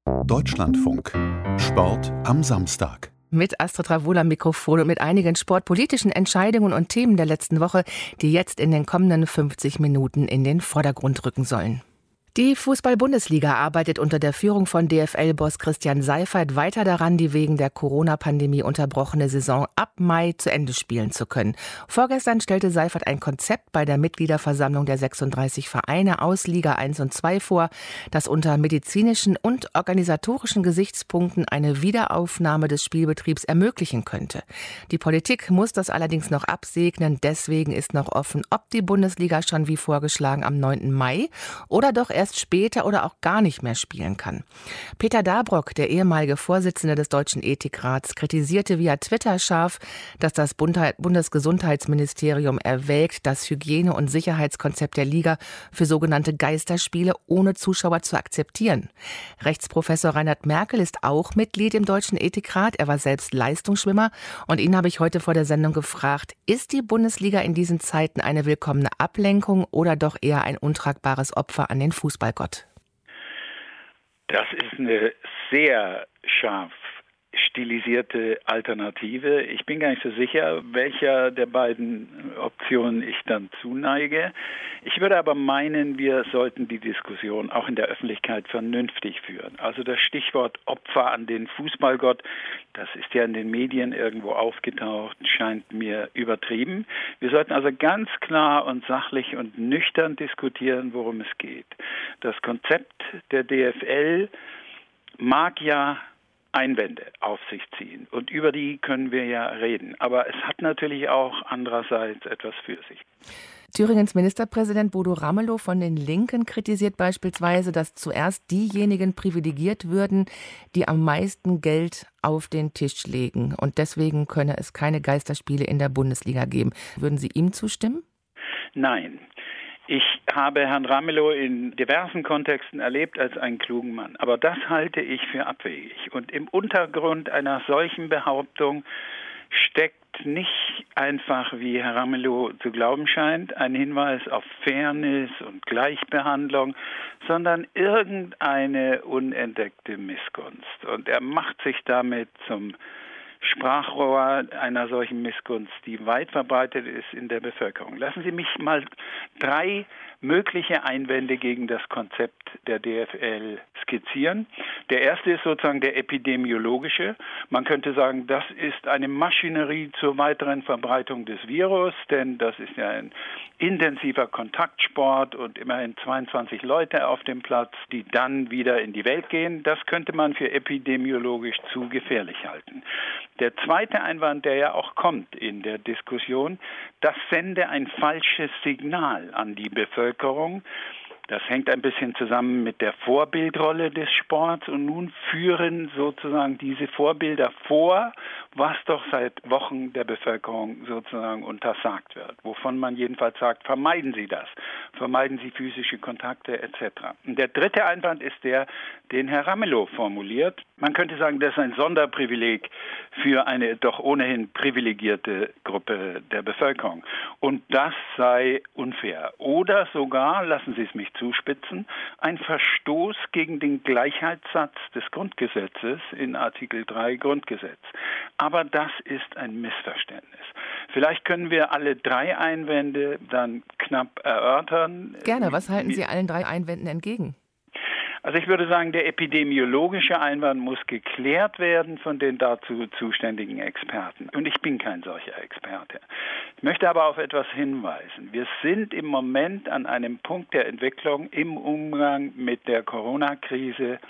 Deutschlandfunk. Sport am Samstag. Mit Astrid Ravoul am Mikrofon und mit einigen sportpolitischen Entscheidungen und Themen der letzten Woche, die jetzt in den kommenden 50 Minuten in den Vordergrund rücken sollen. Die Fußball-Bundesliga arbeitet unter der Führung von DFL-Boss Christian Seifert weiter daran, die wegen der Corona-Pandemie unterbrochene Saison ab Mai zu Ende spielen zu können. Vorgestern stellte Seifert ein Konzept bei der Mitgliederversammlung der 36 Vereine aus Liga 1 und 2 vor, das unter medizinischen und organisatorischen Gesichtspunkten eine Wiederaufnahme des Spielbetriebs ermöglichen könnte. Die Politik muss das allerdings noch absegnen. Deswegen ist noch offen, ob die Bundesliga schon wie vorgeschlagen am 9. Mai oder doch erst später oder auch gar nicht mehr spielen kann. Peter Dabrock, der ehemalige Vorsitzende des Deutschen Ethikrats, kritisierte via Twitter scharf, dass das Bundesgesundheitsministerium erwägt, das Hygiene- und Sicherheitskonzept der Liga für sogenannte Geisterspiele ohne Zuschauer zu akzeptieren. Rechtsprofessor Reinhard Merkel ist auch Mitglied im Deutschen Ethikrat. Er war selbst Leistungsschwimmer und ihn habe ich heute vor der Sendung gefragt, ist die Bundesliga in diesen Zeiten eine willkommene Ablenkung oder doch eher ein untragbares Opfer an den Fußballgott? Das ist eine sehr scharf stilisierte Alternative. Ich bin gar nicht so sicher, welcher der beiden Optionen ich dann zuneige. Ich würde aber meinen, wir sollten die Diskussion auch in der Öffentlichkeit vernünftig führen. Also das Stichwort Opfer an den Fußballgott, das ist ja in den Medien irgendwo aufgetaucht, scheint mir übertrieben. Wir sollten also ganz klar und sachlich und nüchtern diskutieren, worum es geht. Das Konzept der DFL mag ja Einwände auf sich ziehen. Und über die können wir ja reden. Aber es hat natürlich auch andererseits etwas für sich. Thüringens Ministerpräsident Bodo Ramelow von den Linken kritisiert beispielsweise, dass zuerst diejenigen privilegiert würden, die am meisten Geld auf den Tisch legen. Und deswegen könne es keine Geisterspiele in der Bundesliga geben. Würden Sie ihm zustimmen? Nein. Ich habe Herrn Ramelow in diversen Kontexten erlebt als einen klugen Mann. Aber das halte ich für abwegig. Und im Untergrund einer solchen Behauptung steckt nicht einfach, wie Herr Ramelow zu glauben scheint, ein Hinweis auf Fairness und Gleichbehandlung, sondern irgendeine unentdeckte Missgunst. Und er macht sich damit zum Sprachrohr einer solchen Missgunst, die weit verbreitet ist in der Bevölkerung. Lassen Sie mich mal 3 mögliche Einwände gegen das Konzept der DFL skizzieren. Der erste ist sozusagen der epidemiologische. Man könnte sagen, das ist eine Maschinerie zur weiteren Verbreitung des Virus, denn das ist ja ein intensiver Kontaktsport und immerhin 22 Leute auf dem Platz, die dann wieder in die Welt gehen. Das könnte man für epidemiologisch zu gefährlich halten. Der zweite Einwand, der ja auch kommt in der Diskussion, das sende ein falsches Signal an die Bevölkerung. Das hängt ein bisschen zusammen mit der Vorbildrolle des Sports und nun führen sozusagen diese Vorbilder vor, was doch seit Wochen der Bevölkerung sozusagen untersagt wird. Wovon man jedenfalls sagt, vermeiden Sie das, vermeiden Sie physische Kontakte etc. Und der dritte Einwand ist der, den Herr Ramelow formuliert. Man könnte sagen, das ist ein Sonderprivileg für eine doch ohnehin privilegierte Gruppe der Bevölkerung. Und das sei unfair. Oder sogar, lassen Sie es mich zuspitzen, ein Verstoß gegen den Gleichheitssatz des Grundgesetzes in Artikel 3 Grundgesetz. Aber das ist ein Missverständnis. Vielleicht können wir alle 3 Einwände dann knapp erörtern. Gerne. Was halten Sie allen 3 Einwänden entgegen? Also ich würde sagen, der epidemiologische Einwand muss geklärt werden von den dazu zuständigen Experten. Und ich bin kein solcher Experte. Ich möchte aber auf etwas hinweisen. Wir sind im Moment an einem Punkt der Entwicklung im Umgang mit der Corona-Krise,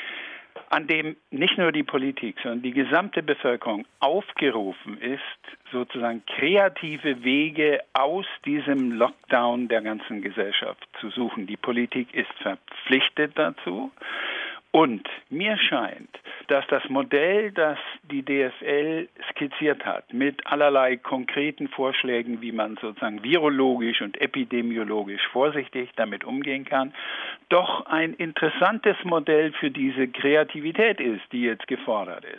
an dem nicht nur die Politik, sondern die gesamte Bevölkerung aufgerufen ist, sozusagen kreative Wege aus diesem Lockdown der ganzen Gesellschaft zu suchen. Die Politik ist verpflichtet dazu. Und mir scheint, dass das Modell, das die DFL skizziert hat, mit allerlei konkreten Vorschlägen, wie man sozusagen virologisch und epidemiologisch vorsichtig damit umgehen kann, doch ein interessantes Modell für diese Kreativität ist, die jetzt gefordert ist.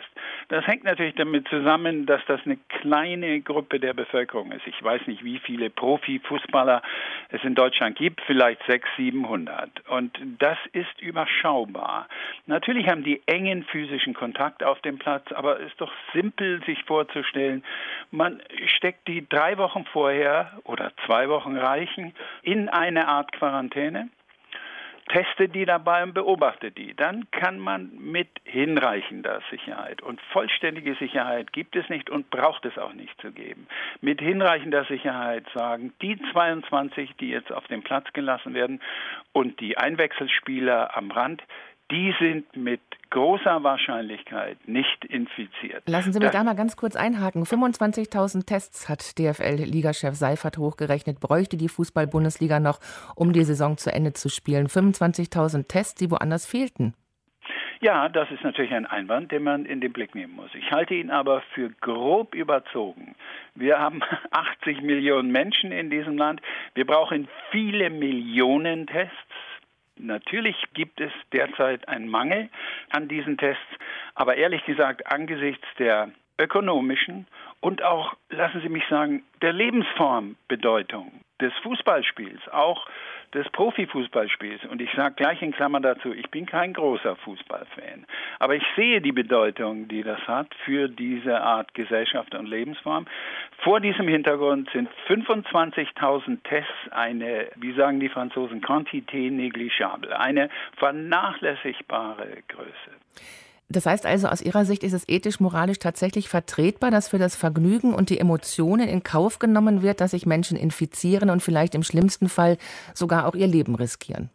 Das hängt natürlich damit zusammen, dass das eine kleine Gruppe der Bevölkerung ist. Ich weiß nicht, wie viele Profifußballer es in Deutschland gibt, vielleicht 600, 700. Und das ist überschaubar. Natürlich haben die engen physischen Kontakt auf dem Platz, aber es ist doch simpel, sich vorzustellen, man steckt die 3 Wochen vorher oder 2 Wochen reichen in eine Art Quarantäne, testet die dabei und beobachtet die. Dann kann man mit hinreichender Sicherheit, und vollständige Sicherheit gibt es nicht und braucht es auch nicht zu geben, mit hinreichender Sicherheit sagen, die 22, die jetzt auf den Platz gelassen werden und die Einwechselspieler am Rand, die sind mit großer Wahrscheinlichkeit nicht infiziert. Lassen Sie mich da mal ganz kurz einhaken. 25.000 Tests hat DFL-Ligachef Seifert hochgerechnet, bräuchte die Fußball-Bundesliga noch, um die Saison zu Ende zu spielen. 25.000 Tests, die woanders fehlten. Ja, das ist natürlich ein Einwand, den man in den Blick nehmen muss. Ich halte ihn aber für grob überzogen. Wir haben 80 Millionen Menschen in diesem Land. Wir brauchen viele Millionen Tests. Natürlich gibt es derzeit einen Mangel an diesen Tests, aber ehrlich gesagt, angesichts der ökonomischen und auch, lassen Sie mich sagen, der Lebensformbedeutung des Fußballspiels, auch des Profifußballspiels. Und ich sage gleich in Klammern dazu, ich bin kein großer Fußballfan. Aber ich sehe die Bedeutung, die das hat für diese Art Gesellschaft und Lebensform. Vor diesem Hintergrund sind 25.000 Tests eine, wie sagen die Franzosen, Quantité négligeable, eine vernachlässigbare Größe. Das heißt also, aus Ihrer Sicht ist es ethisch, moralisch tatsächlich vertretbar, dass für das Vergnügen und die Emotionen in Kauf genommen wird, dass sich Menschen infizieren und vielleicht im schlimmsten Fall sogar auch ihr Leben riskieren?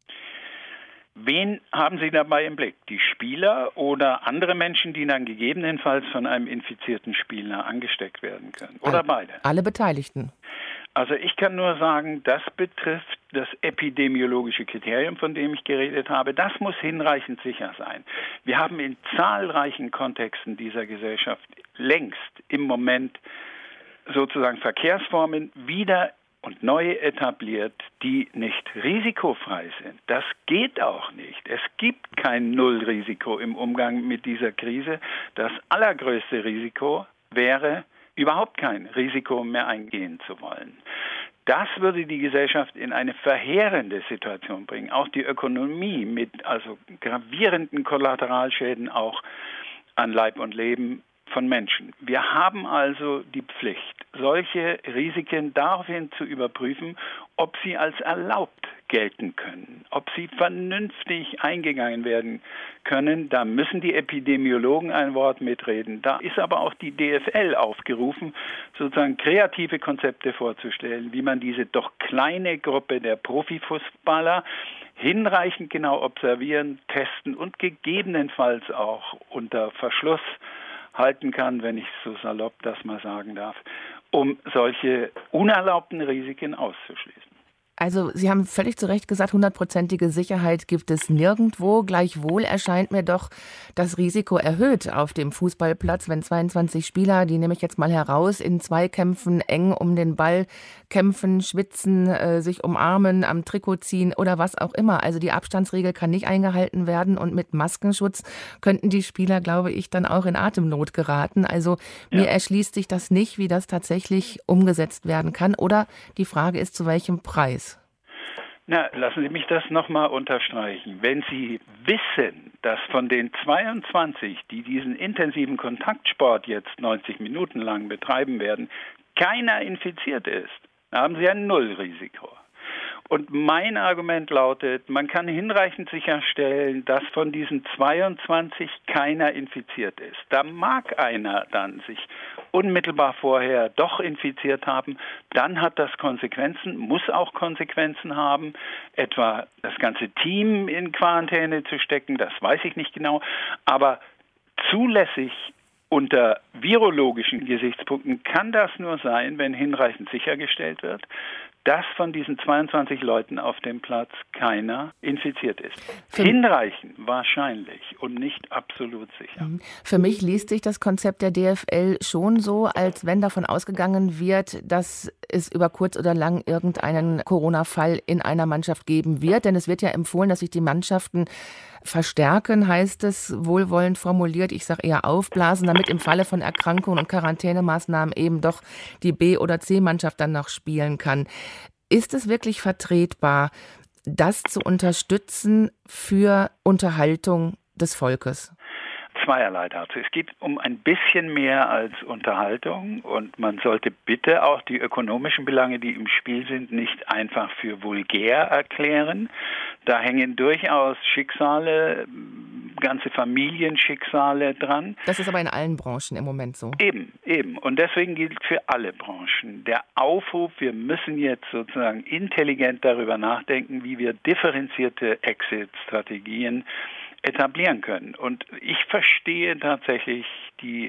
Wen haben Sie dabei im Blick? Die Spieler oder andere Menschen, die dann gegebenenfalls von einem infizierten Spieler angesteckt werden können? Oder beide? Alle Beteiligten. Also ich kann nur sagen, das betrifft das epidemiologische Kriterium, von dem ich geredet habe. Das muss hinreichend sicher sein. Wir haben in zahlreichen Kontexten dieser Gesellschaft längst im Moment sozusagen Verkehrsformen wieder und neu etabliert, die nicht risikofrei sind. Das geht auch nicht. Es gibt kein Nullrisiko im Umgang mit dieser Krise. Das allergrößte Risiko wäre, überhaupt kein Risiko mehr eingehen zu wollen. Das würde die Gesellschaft in eine verheerende Situation bringen. Auch die Ökonomie mit also gravierenden Kollateralschäden auch an Leib und Leben von Menschen. Wir haben also die Pflicht, solche Risiken daraufhin zu überprüfen, ob sie als erlaubt gelten können, ob sie vernünftig eingegangen werden können. Da müssen die Epidemiologen ein Wort mitreden. Da ist aber auch die DFL aufgerufen, sozusagen kreative Konzepte vorzustellen, wie man diese doch kleine Gruppe der Profifußballer hinreichend genau observieren, testen und gegebenenfalls auch unter Verschluss halten kann, wenn ich so salopp das mal sagen darf, um solche unerlaubten Risiken auszuschließen. Also Sie haben völlig zu Recht gesagt, 100%ige Sicherheit gibt es nirgendwo. Gleichwohl erscheint mir doch das Risiko erhöht auf dem Fußballplatz, wenn 22 Spieler, die nehme ich jetzt mal heraus, in Zweikämpfen eng um den Ball kämpfen, schwitzen, sich umarmen, am Trikot ziehen oder was auch immer. Also die Abstandsregel kann nicht eingehalten werden und mit Maskenschutz könnten die Spieler, glaube ich, dann auch in Atemnot geraten. Also mir erschließt sich das nicht, wie das tatsächlich umgesetzt werden kann. Oder die Frage ist, zu welchem Preis? Na, lassen Sie mich das nochmal unterstreichen. Wenn Sie wissen, dass von den 22, die diesen intensiven Kontaktsport jetzt 90 Minuten lang betreiben werden, keiner infiziert ist, dann haben Sie ein Nullrisiko. Und mein Argument lautet, man kann hinreichend sicherstellen, dass von diesen 22 keiner infiziert ist. Da mag einer dann sich unmittelbar vorher doch infiziert haben, dann hat das Konsequenzen, muss auch Konsequenzen haben, etwa das ganze Team in Quarantäne zu stecken, das weiß ich nicht genau, aber zulässig unter virologischen Gesichtspunkten kann das nur sein, wenn hinreichend sichergestellt wird, dass von diesen 22 Leuten auf dem Platz keiner infiziert ist. Hinreichend wahrscheinlich und nicht absolut sicher. Für mich liest sich das Konzept der DFL schon so, als wenn davon ausgegangen wird, dass es über kurz oder lang irgendeinen Corona-Fall in einer Mannschaft geben wird. Denn es wird ja empfohlen, dass sich die Mannschaften Verstärken heißt es, wohlwollend formuliert, ich sage eher aufblasen, damit im Falle von Erkrankungen und Quarantänemaßnahmen eben doch die B- oder C-Mannschaft dann noch spielen kann. Ist es wirklich vertretbar, das zu unterstützen für Unterhaltung des Volkes? Zweierlei dazu. Es geht um ein bisschen mehr als Unterhaltung und man sollte bitte auch die ökonomischen Belange, die im Spiel sind, nicht einfach für vulgär erklären. Da hängen durchaus Schicksale, ganze Familienschicksale dran. Das ist aber in allen Branchen im Moment so. Eben. Und deswegen gilt für alle Branchen der Aufruf, wir müssen jetzt sozusagen intelligent darüber nachdenken, wie wir differenzierte Exit-Strategien etablieren können. Und ich verstehe tatsächlich die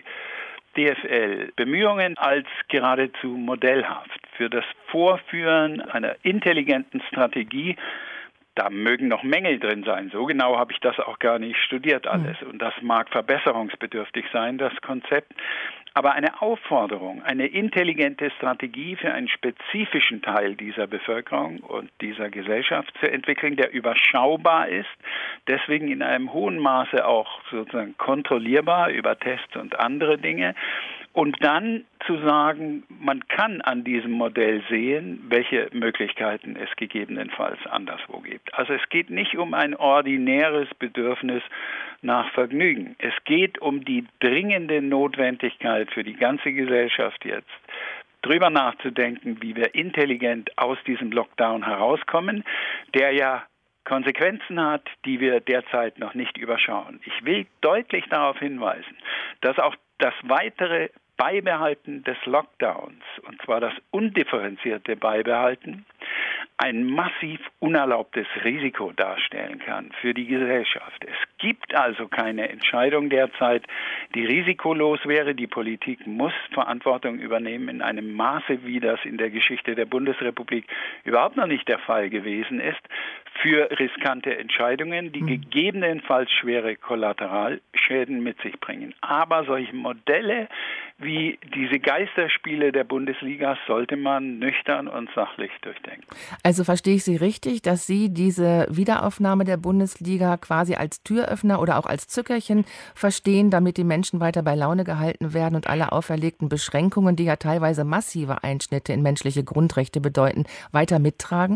DFL-Bemühungen als geradezu modellhaft für das Vorführen einer intelligenten Strategie. Da mögen noch Mängel drin sein. So genau habe ich das auch gar nicht studiert alles. Und das mag verbesserungsbedürftig sein, das Konzept. Aber eine Aufforderung, eine intelligente Strategie für einen spezifischen Teil dieser Bevölkerung und dieser Gesellschaft zu entwickeln, der überschaubar ist, deswegen in einem hohen Maße auch sozusagen kontrollierbar über Tests und andere Dinge. Und dann zu sagen, man kann an diesem Modell sehen, welche Möglichkeiten es gegebenenfalls anderswo gibt. Also es geht nicht um ein ordinäres Bedürfnis nach Vergnügen. Es geht um die dringende Notwendigkeit für die ganze Gesellschaft jetzt, drüber nachzudenken, wie wir intelligent aus diesem Lockdown herauskommen, der ja Konsequenzen hat, die wir derzeit noch nicht überschauen. Ich will deutlich darauf hinweisen, dass auch das weitere Beibehalten des Lockdowns, und zwar das undifferenzierte Beibehalten, ein massiv unerlaubtes Risiko darstellen kann für die Gesellschaft. Es gibt also keine Entscheidung derzeit, die risikolos wäre. Die Politik muss Verantwortung übernehmen in einem Maße, wie das in der Geschichte der Bundesrepublik überhaupt noch nicht der Fall gewesen ist, für riskante Entscheidungen, die gegebenenfalls schwere Kollateralschäden mit sich bringen. Aber solche Modelle wie diese Geisterspiele der Bundesliga sollte man nüchtern und sachlich durchdenken. Also verstehe ich Sie richtig, dass Sie diese Wiederaufnahme der Bundesliga quasi als Türöffner oder auch als Zückerchen verstehen, damit die Menschen weiter bei Laune gehalten werden und alle auferlegten Beschränkungen, die ja teilweise massive Einschnitte in menschliche Grundrechte bedeuten, weiter mittragen?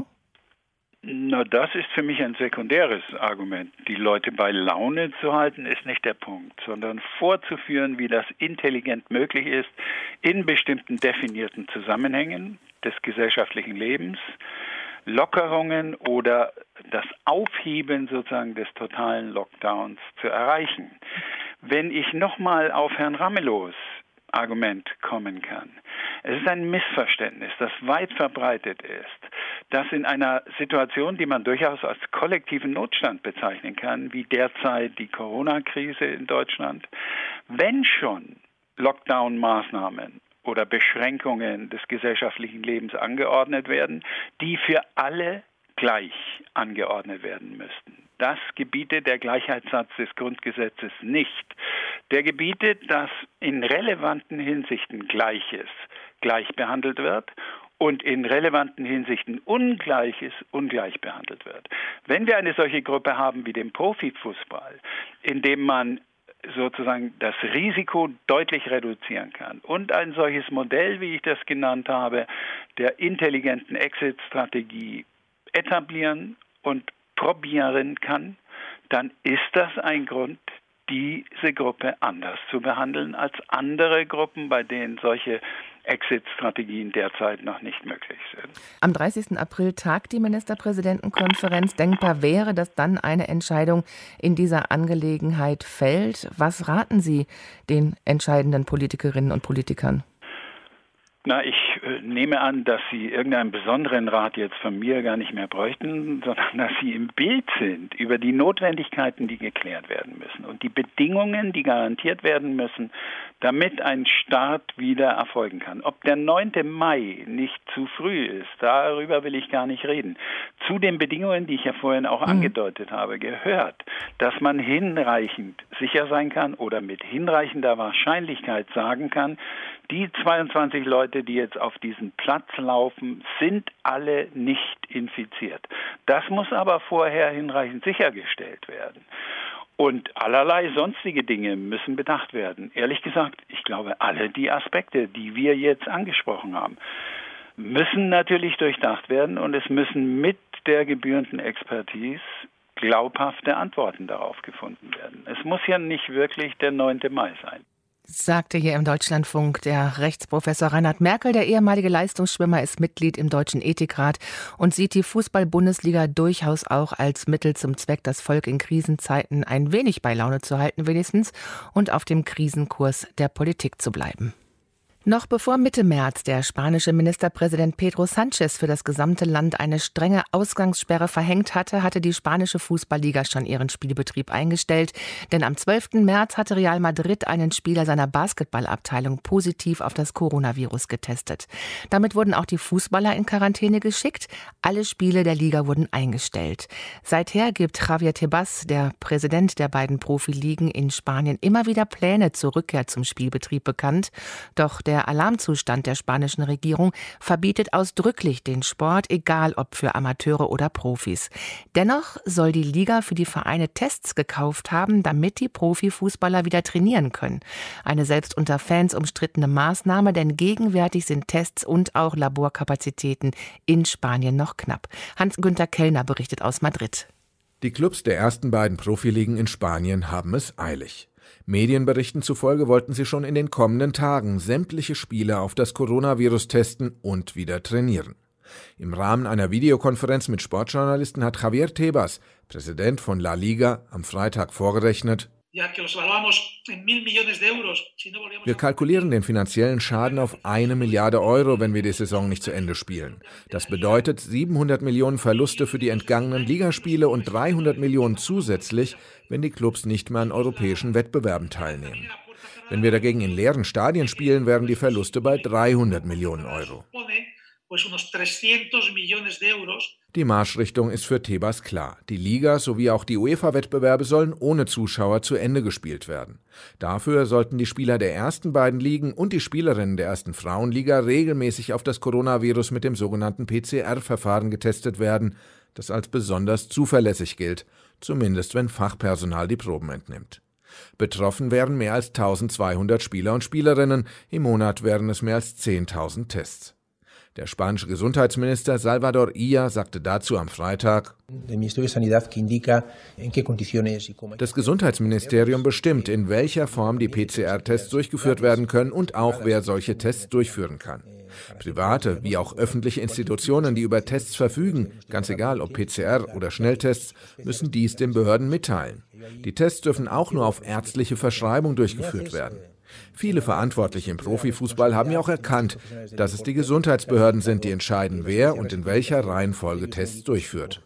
Na, das ist für mich ein sekundäres Argument. Die Leute bei Laune zu halten, ist nicht der Punkt, sondern vorzuführen, wie das intelligent möglich ist, in bestimmten definierten Zusammenhängen des gesellschaftlichen Lebens, Lockerungen oder das Aufheben sozusagen des totalen Lockdowns zu erreichen. Wenn ich nochmal auf Herrn Ramelows Argument kommen kann. Es ist ein Missverständnis, das weit verbreitet ist, dass in einer Situation, die man durchaus als kollektiven Notstand bezeichnen kann, wie derzeit die Corona-Krise in Deutschland, wenn schon Lockdown-Maßnahmen oder Beschränkungen des gesellschaftlichen Lebens angeordnet werden, die für alle gleich angeordnet werden müssten. Das gebietet der Gleichheitssatz des Grundgesetzes nicht. Der gebietet, dass in relevanten Hinsichten Gleiches gleich behandelt wird und in relevanten Hinsichten Ungleiches ungleich behandelt wird. Wenn wir eine solche Gruppe haben wie den Profifußball, in dem man sozusagen das Risiko deutlich reduzieren kann und ein solches Modell, wie ich das genannt habe, der intelligenten Exit-Strategie etablieren und probieren kann, dann ist das ein Grund, diese Gruppe anders zu behandeln als andere Gruppen, bei denen solche Exit-Strategien derzeit noch nicht möglich sind. Am 30. April tagt die Ministerpräsidentenkonferenz. Denkbar wäre, dass dann eine Entscheidung in dieser Angelegenheit fällt. Was raten Sie den entscheidenden Politikerinnen und Politikern? Na, ich nehme an, dass Sie irgendeinen besonderen Rat jetzt von mir gar nicht mehr bräuchten, sondern dass Sie im Bild sind über die Notwendigkeiten, die geklärt werden müssen und die Bedingungen, die garantiert werden müssen, damit ein Start wieder erfolgen kann. Ob der 9. Mai nicht zu früh ist, darüber will ich gar nicht reden. Zu den Bedingungen, die ich ja vorhin auch angedeutet habe, gehört, dass man hinreichend sicher sein kann oder mit hinreichender Wahrscheinlichkeit sagen kann, Die 22 Leute, die jetzt auf diesen Platz laufen, sind alle nicht infiziert. Das muss aber vorher hinreichend sichergestellt werden. Und allerlei sonstige Dinge müssen bedacht werden. Ehrlich gesagt, ich glaube, alle die Aspekte, die wir jetzt angesprochen haben, müssen natürlich durchdacht werden und es müssen mit der gebührenden Expertise glaubhafte Antworten darauf gefunden werden. Es muss ja nicht wirklich der 9. Mai sein. Sagte hier im Deutschlandfunk der Rechtsprofessor Reinhard Merkel. Der ehemalige Leistungsschwimmer ist Mitglied im Deutschen Ethikrat und sieht die Fußball-Bundesliga durchaus auch als Mittel zum Zweck, das Volk in Krisenzeiten ein wenig bei Laune zu halten wenigstens und auf dem Krisenkurs der Politik zu bleiben. Noch bevor Mitte März der spanische Ministerpräsident Pedro Sánchez für das gesamte Land eine strenge Ausgangssperre verhängt hatte, hatte die spanische Fußballliga schon ihren Spielbetrieb eingestellt. Denn am 12. März hatte Real Madrid einen Spieler seiner Basketballabteilung positiv auf das Coronavirus getestet. Damit wurden auch die Fußballer in Quarantäne geschickt. Alle Spiele der Liga wurden eingestellt. Seither gibt Javier Tebas, der Präsident der beiden Profiligen in Spanien, immer wieder Pläne zur Rückkehr zum Spielbetrieb bekannt. Doch der Alarmzustand der spanischen Regierung verbietet ausdrücklich den Sport, egal ob für Amateure oder Profis. Dennoch soll die Liga für die Vereine Tests gekauft haben, damit die Profifußballer wieder trainieren können. Eine selbst unter Fans umstrittene Maßnahme, denn gegenwärtig sind Tests und auch Laborkapazitäten in Spanien noch knapp. Hans-Günther Kellner berichtet aus Madrid. Die Clubs der ersten beiden Profiligen in Spanien haben es eilig. Medienberichten zufolge wollten sie schon in den kommenden Tagen sämtliche Spieler auf das Coronavirus testen und wieder trainieren. Im Rahmen einer Videokonferenz mit Sportjournalisten hat Javier Tebas, Präsident von La Liga, am Freitag vorgerechnet: Wir kalkulieren den finanziellen Schaden auf 1 Milliarde Euro, wenn wir die Saison nicht zu Ende spielen. Das bedeutet 700 Millionen Verluste für die entgangenen Ligaspiele und 300 Millionen zusätzlich, wenn die Clubs nicht mehr an europäischen Wettbewerben teilnehmen. Wenn wir dagegen in leeren Stadien spielen, wären die Verluste bei 300 Millionen Euro. Die Marschrichtung ist für Tebas klar. Die Liga sowie auch die UEFA-Wettbewerbe sollen ohne Zuschauer zu Ende gespielt werden. Dafür sollten die Spieler der ersten beiden Ligen und die Spielerinnen der ersten Frauenliga regelmäßig auf das Coronavirus mit dem sogenannten PCR-Verfahren getestet werden, das als besonders zuverlässig gilt, zumindest wenn Fachpersonal die Proben entnimmt. Betroffen wären mehr als 1200 Spieler und Spielerinnen, im Monat wären es mehr als 10.000 Tests. Der spanische Gesundheitsminister Salvador Illa sagte dazu am Freitag: Das Gesundheitsministerium bestimmt, in welcher Form die PCR-Tests durchgeführt werden können und auch wer solche Tests durchführen kann. Private wie auch öffentliche Institutionen, die über Tests verfügen, ganz egal ob PCR oder Schnelltests, müssen dies den Behörden mitteilen. Die Tests dürfen auch nur auf ärztliche Verschreibung durchgeführt werden. Viele Verantwortliche im Profifußball haben ja auch erkannt, dass es die Gesundheitsbehörden sind, die entscheiden, wer und in welcher Reihenfolge Tests durchführt.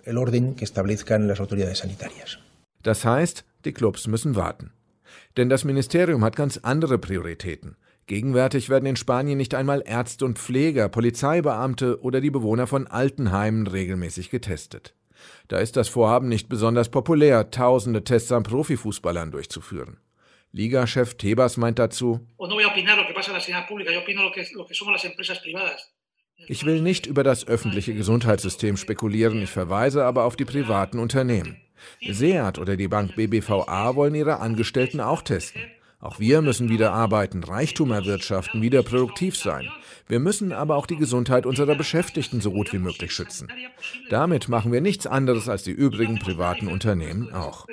Das heißt, die Clubs müssen warten. Denn das Ministerium hat ganz andere Prioritäten. Gegenwärtig werden in Spanien nicht einmal Ärzte und Pfleger, Polizeibeamte oder die Bewohner von Altenheimen regelmäßig getestet. Da ist das Vorhaben nicht besonders populär, tausende Tests an Profifußballern durchzuführen. Ligachef Tebas meint dazu: Ich will nicht über das öffentliche Gesundheitssystem spekulieren, ich verweise aber auf die privaten Unternehmen. SEAT oder die Bank BBVA wollen ihre Angestellten auch testen. Auch wir müssen wieder arbeiten, Reichtum erwirtschaften, wieder produktiv sein. Wir müssen aber auch die Gesundheit unserer Beschäftigten so gut wie möglich schützen. Damit machen wir nichts anderes als die übrigen privaten Unternehmen auch.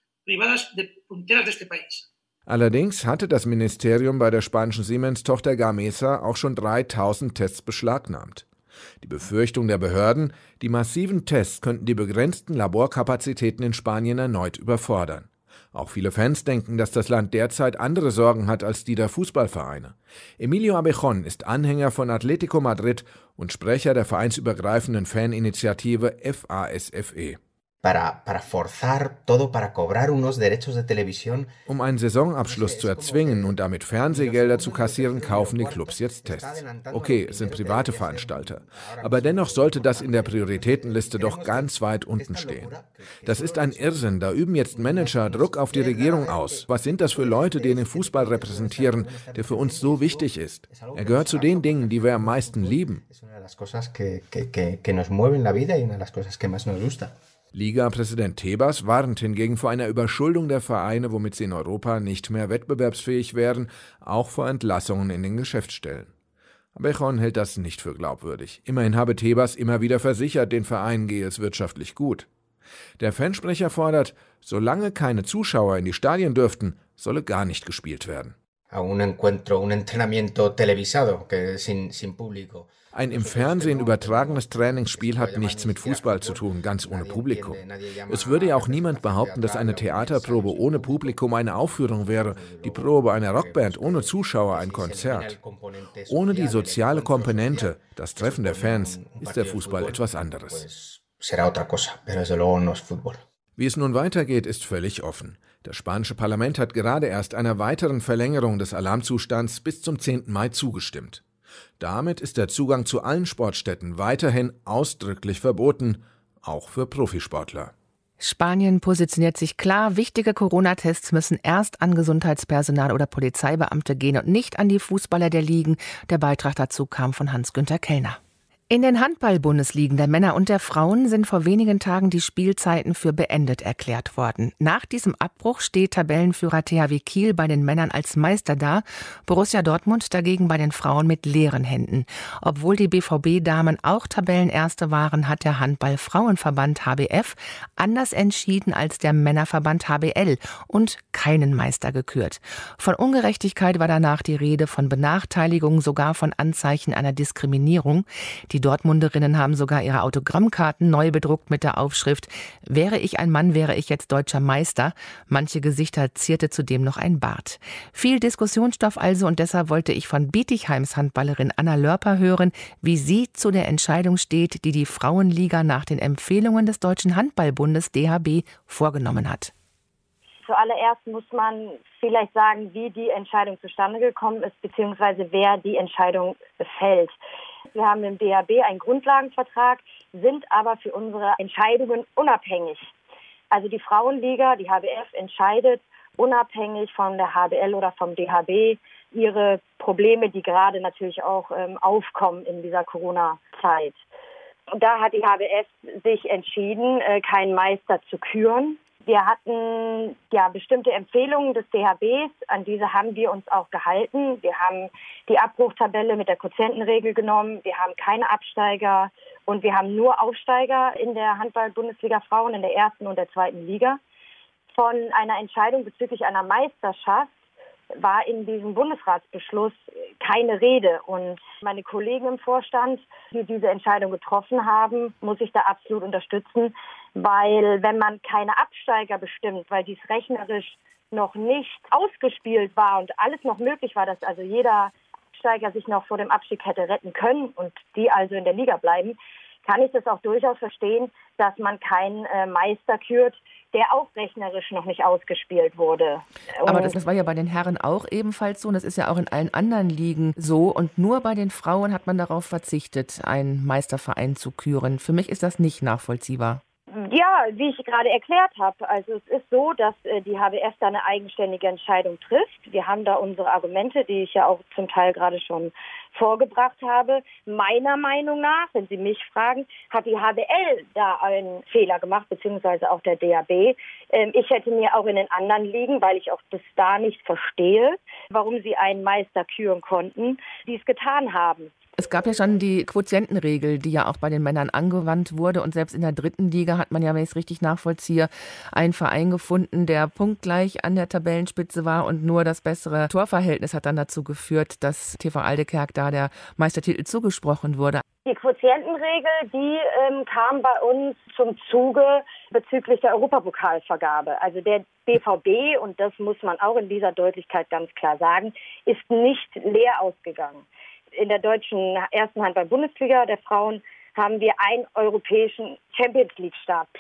Allerdings hatte das Ministerium bei der spanischen Siemens-Tochter Gamesa auch schon 3000 Tests beschlagnahmt. Die Befürchtung der Behörden, die massiven Tests könnten die begrenzten Laborkapazitäten in Spanien erneut überfordern. Auch viele Fans denken, dass das Land derzeit andere Sorgen hat als die der Fußballvereine. Emilio Abejón ist Anhänger von Atlético Madrid und Sprecher der vereinsübergreifenden Faninitiative FASFE. Um einen Saisonabschluss zu erzwingen und damit Fernsehgelder zu kassieren, kaufen die Clubs jetzt Tests. Okay, es sind private Veranstalter. Aber dennoch sollte das in der Prioritätenliste doch ganz weit unten stehen. Das ist ein Irrsinn. Da üben jetzt Manager Druck auf die Regierung aus. Was sind das für Leute, die den Fußball repräsentieren, der für uns so wichtig ist? Er gehört zu den Dingen, die wir am meisten lieben. Liga-Präsident Tebas warnt hingegen vor einer Überschuldung der Vereine, womit sie in Europa nicht mehr wettbewerbsfähig wären, auch vor Entlassungen in den Geschäftsstellen. Abejón hält das nicht für glaubwürdig. Immerhin habe Tebas immer wieder versichert, den Vereinen gehe es wirtschaftlich gut. Der Fansprecher fordert, solange keine Zuschauer in die Stadien dürften, solle gar nicht gespielt werden. Ein im Fernsehen übertragenes Trainingsspiel hat nichts mit Fußball zu tun, ganz ohne Publikum. Es würde ja auch niemand behaupten, dass eine Theaterprobe ohne Publikum eine Aufführung wäre, die Probe einer Rockband ohne Zuschauer ein Konzert. Ohne die soziale Komponente, das Treffen der Fans, ist der Fußball etwas anderes. Wie es nun weitergeht, ist völlig offen. Das spanische Parlament hat gerade erst einer weiteren Verlängerung des Alarmzustands bis zum 10. Mai zugestimmt. Damit ist der Zugang zu allen Sportstätten weiterhin ausdrücklich verboten, auch für Profisportler. Spanien positioniert sich klar, wichtige Corona-Tests müssen erst an Gesundheitspersonal oder Polizeibeamte gehen und nicht an die Fußballer der Ligen. Der Beitrag dazu kam von Hans-Günther Kellner. In den Handball-Bundesligen der Männer und der Frauen sind vor wenigen Tagen die Spielzeiten für beendet erklärt worden. Nach diesem Abbruch steht Tabellenführer THW Kiel bei den Männern als Meister da, Borussia Dortmund dagegen bei den Frauen mit leeren Händen. Obwohl die BVB-Damen auch Tabellenerste waren, hat der Handball-Frauenverband HBF anders entschieden als der Männerverband HBL und keinen Meister gekürt. Von Ungerechtigkeit war danach die Rede, von Benachteiligung, sogar von Anzeichen einer Diskriminierung. Die Dortmunderinnen haben sogar ihre Autogrammkarten neu bedruckt mit der Aufschrift »Wäre ich ein Mann, wäre ich jetzt deutscher Meister«. Manche Gesichter zierte zudem noch ein Bart. Viel Diskussionsstoff also, und deshalb wollte ich von Bietigheims Handballerin Anna Lörper hören, wie sie zu der Entscheidung steht, die die Frauenliga nach den Empfehlungen des Deutschen Handballbundes DHB vorgenommen hat. Zuallererst muss man vielleicht sagen, wie die Entscheidung zustande gekommen ist, beziehungsweise wer die Entscheidung fällt. Wir haben im DHB einen Grundlagenvertrag, sind aber für unsere Entscheidungen unabhängig. Also die Frauenliga, die HBF, entscheidet unabhängig von der HBL oder vom DHB ihre Probleme, die gerade natürlich auch aufkommen in dieser Corona-Zeit. Und da hat die HBF sich entschieden, keinen Meister zu küren. Wir hatten ja bestimmte Empfehlungen des DHBs, an diese haben wir uns auch gehalten. Wir haben die Abbruchtabelle mit der Quotientenregel genommen, wir haben keine Absteiger und wir haben nur Aufsteiger in der Handball-Bundesliga Frauen in der 1. und der 2. Liga. Von einer Entscheidung bezüglich einer Meisterschaft war in diesem Bundesratsbeschluss keine Rede. Und meine Kollegen im Vorstand, die diese Entscheidung getroffen haben, muss ich da absolut unterstützen, weil wenn man keine Absteiger bestimmt, weil dies rechnerisch noch nicht ausgespielt war und alles noch möglich war, dass also jeder Absteiger sich noch vor dem Abstieg hätte retten können und die also in der Liga bleiben, kann ich das auch durchaus verstehen, dass man keinen Meister kürt, der auch rechnerisch noch nicht ausgespielt wurde. Aber das war ja bei den Herren auch ebenfalls so und das ist ja auch in allen anderen Ligen so. Und nur bei den Frauen hat man darauf verzichtet, einen Meisterverein zu küren. Für mich ist das nicht nachvollziehbar. Ja, wie ich gerade erklärt habe, also es ist so, dass die HBF da eine eigenständige Entscheidung trifft. Wir haben da unsere Argumente, die ich ja auch zum Teil gerade schon vorgebracht habe. Meiner Meinung nach, wenn Sie mich fragen, hat die HBL da einen Fehler gemacht, beziehungsweise auch der DHB. Ich hätte mir auch in den anderen Ligen, weil ich auch das da nicht verstehe, warum sie einen Meister küren konnten, dies getan haben. Es gab ja schon die Quotientenregel, die ja auch bei den Männern angewandt wurde. Und selbst in der 3. Liga hat man ja, wenn ich es richtig nachvollziehe, einen Verein gefunden, der punktgleich an der Tabellenspitze war. Und nur das bessere Torverhältnis hat dann dazu geführt, dass TV Aldekerk da der Meistertitel zugesprochen wurde. Die Quotientenregel, die kam bei uns zum Zuge bezüglich der Europapokalvergabe. Also der BVB, und das muss man auch in dieser Deutlichkeit ganz klar sagen, ist nicht leer ausgegangen. In der deutschen 1. Handball-Bundesliga der Frauen haben wir einen europäischen Champions-League-Startplatz.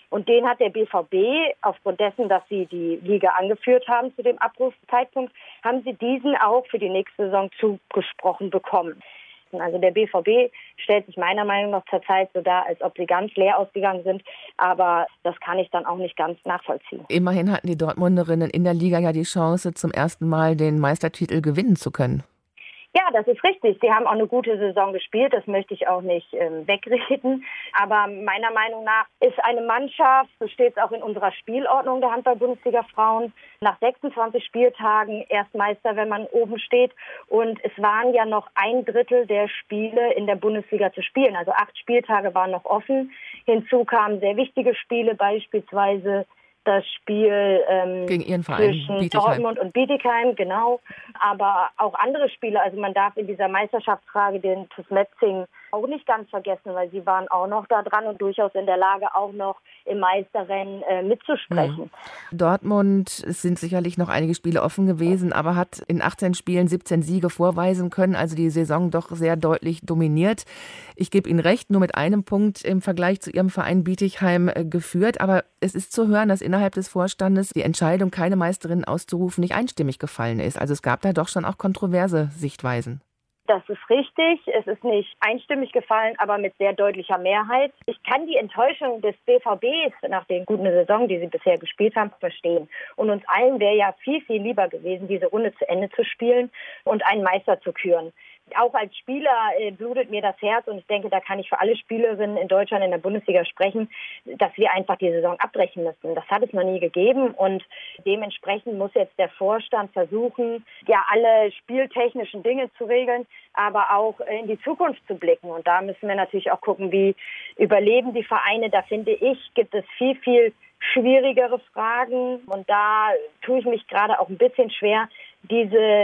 Und den hat der BVB, aufgrund dessen, dass sie die Liga angeführt haben zu dem Abrufzeitpunkt, haben sie diesen auch für die nächste Saison zugesprochen bekommen. Also der BVB stellt sich meiner Meinung nach zurzeit so dar, als ob sie ganz leer ausgegangen sind. Aber das kann ich dann auch nicht ganz nachvollziehen. Immerhin hatten die Dortmunderinnen in der Liga ja die Chance, zum ersten Mal den Meistertitel gewinnen zu können. Ja, das ist richtig. Sie haben auch eine gute Saison gespielt. Das möchte ich auch nicht wegreden. Aber meiner Meinung nach ist eine Mannschaft, so steht es auch in unserer Spielordnung der Handball-Bundesliga Frauen, nach 26 Spieltagen erst Meister, wenn man oben steht. Und es waren ja noch 1/3 der Spiele in der Bundesliga zu spielen. Also 8 Spieltage waren noch offen. Hinzu kamen sehr wichtige Spiele, beispielsweise das Spiel gegen ihren Verein, zwischen Bietigheim. Dortmund und Bietigheim, genau. Aber auch andere Spiele. Also man darf in dieser Meisterschaftsfrage den TuS Metzingen auch nicht ganz vergessen, weil sie waren auch noch da dran und durchaus in der Lage, auch noch im Meisterrennen mitzusprechen. Dortmund, es sind sicherlich noch einige Spiele offen gewesen, aber hat in 18 Spielen 17 Siege vorweisen können, also die Saison doch sehr deutlich dominiert. Ich gebe Ihnen recht, nur mit einem Punkt im Vergleich zu Ihrem Verein Bietigheim geführt, aber es ist zu hören, dass innerhalb des Vorstandes die Entscheidung, keine Meisterin auszurufen, nicht einstimmig gefallen ist. Also es gab da doch schon auch kontroverse Sichtweisen. Das ist richtig. Es ist nicht einstimmig gefallen, aber mit sehr deutlicher Mehrheit. Ich kann die Enttäuschung des BVBs nach der guten Saison, die sie bisher gespielt haben, verstehen. Und uns allen wäre ja viel, viel lieber gewesen, diese Runde zu Ende zu spielen und einen Meister zu küren. Auch als Spieler blutet mir das Herz und ich denke, da kann ich für alle Spielerinnen in Deutschland in der Bundesliga sprechen, dass wir einfach die Saison abbrechen müssen. Das hat es noch nie gegeben und dementsprechend muss jetzt der Vorstand versuchen, ja alle spieltechnischen Dinge zu regeln, aber auch in die Zukunft zu blicken. Und da müssen wir natürlich auch gucken, wie überleben die Vereine. Da finde ich, gibt es viel, viel schwierigere Fragen und da tue ich mich gerade auch ein bisschen schwer, diese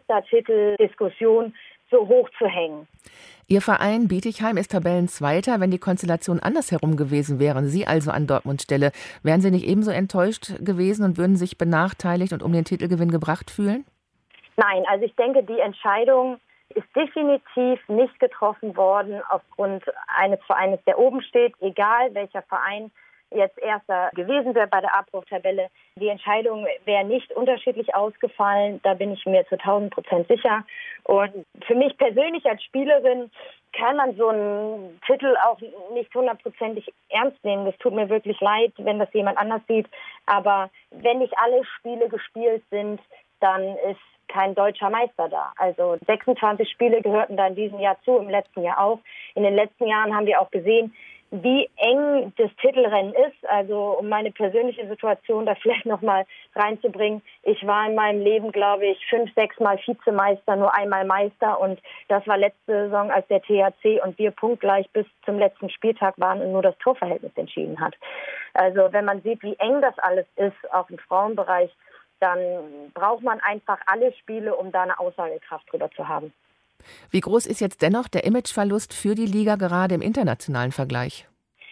Meistertitel-Diskussion so hoch zu hängen. Ihr Verein Bietigheim ist Tabellenzweiter. Wenn die Konstellation andersherum gewesen wären, Sie also an Dortmunds Stelle, wären Sie nicht ebenso enttäuscht gewesen und würden sich benachteiligt und um den Titelgewinn gebracht fühlen? Nein, also ich denke, die Entscheidung ist definitiv nicht getroffen worden aufgrund eines Vereines, der oben steht, egal welcher Verein jetzt Erster gewesen wäre bei der Abbruchtabelle. Die Entscheidung wäre nicht unterschiedlich ausgefallen, da bin ich mir zu 1000% sicher. Und für mich persönlich als Spielerin kann man so einen Titel auch nicht 100% ernst nehmen. Das tut mir wirklich leid, wenn das jemand anders sieht. Aber wenn nicht alle Spiele gespielt sind, dann ist kein deutscher Meister da. Also 26 Spiele gehörten da in diesem Jahr zu, im letzten Jahr auch. In den letzten Jahren haben wir auch gesehen, wie eng das Titelrennen ist. Also um meine persönliche Situation da vielleicht nochmal reinzubringen. Ich war in meinem Leben, glaube ich, 5, 6 Mal Vizemeister, nur einmal Meister. Und das war letzte Saison, als der THC und wir punktgleich bis zum letzten Spieltag waren und nur das Torverhältnis entschieden hat. Also wenn man sieht, wie eng das alles ist, auch im Frauenbereich, dann braucht man einfach alle Spiele, um da eine Aussagekraft drüber zu haben. Wie groß ist jetzt dennoch der Imageverlust für die Liga gerade im internationalen Vergleich?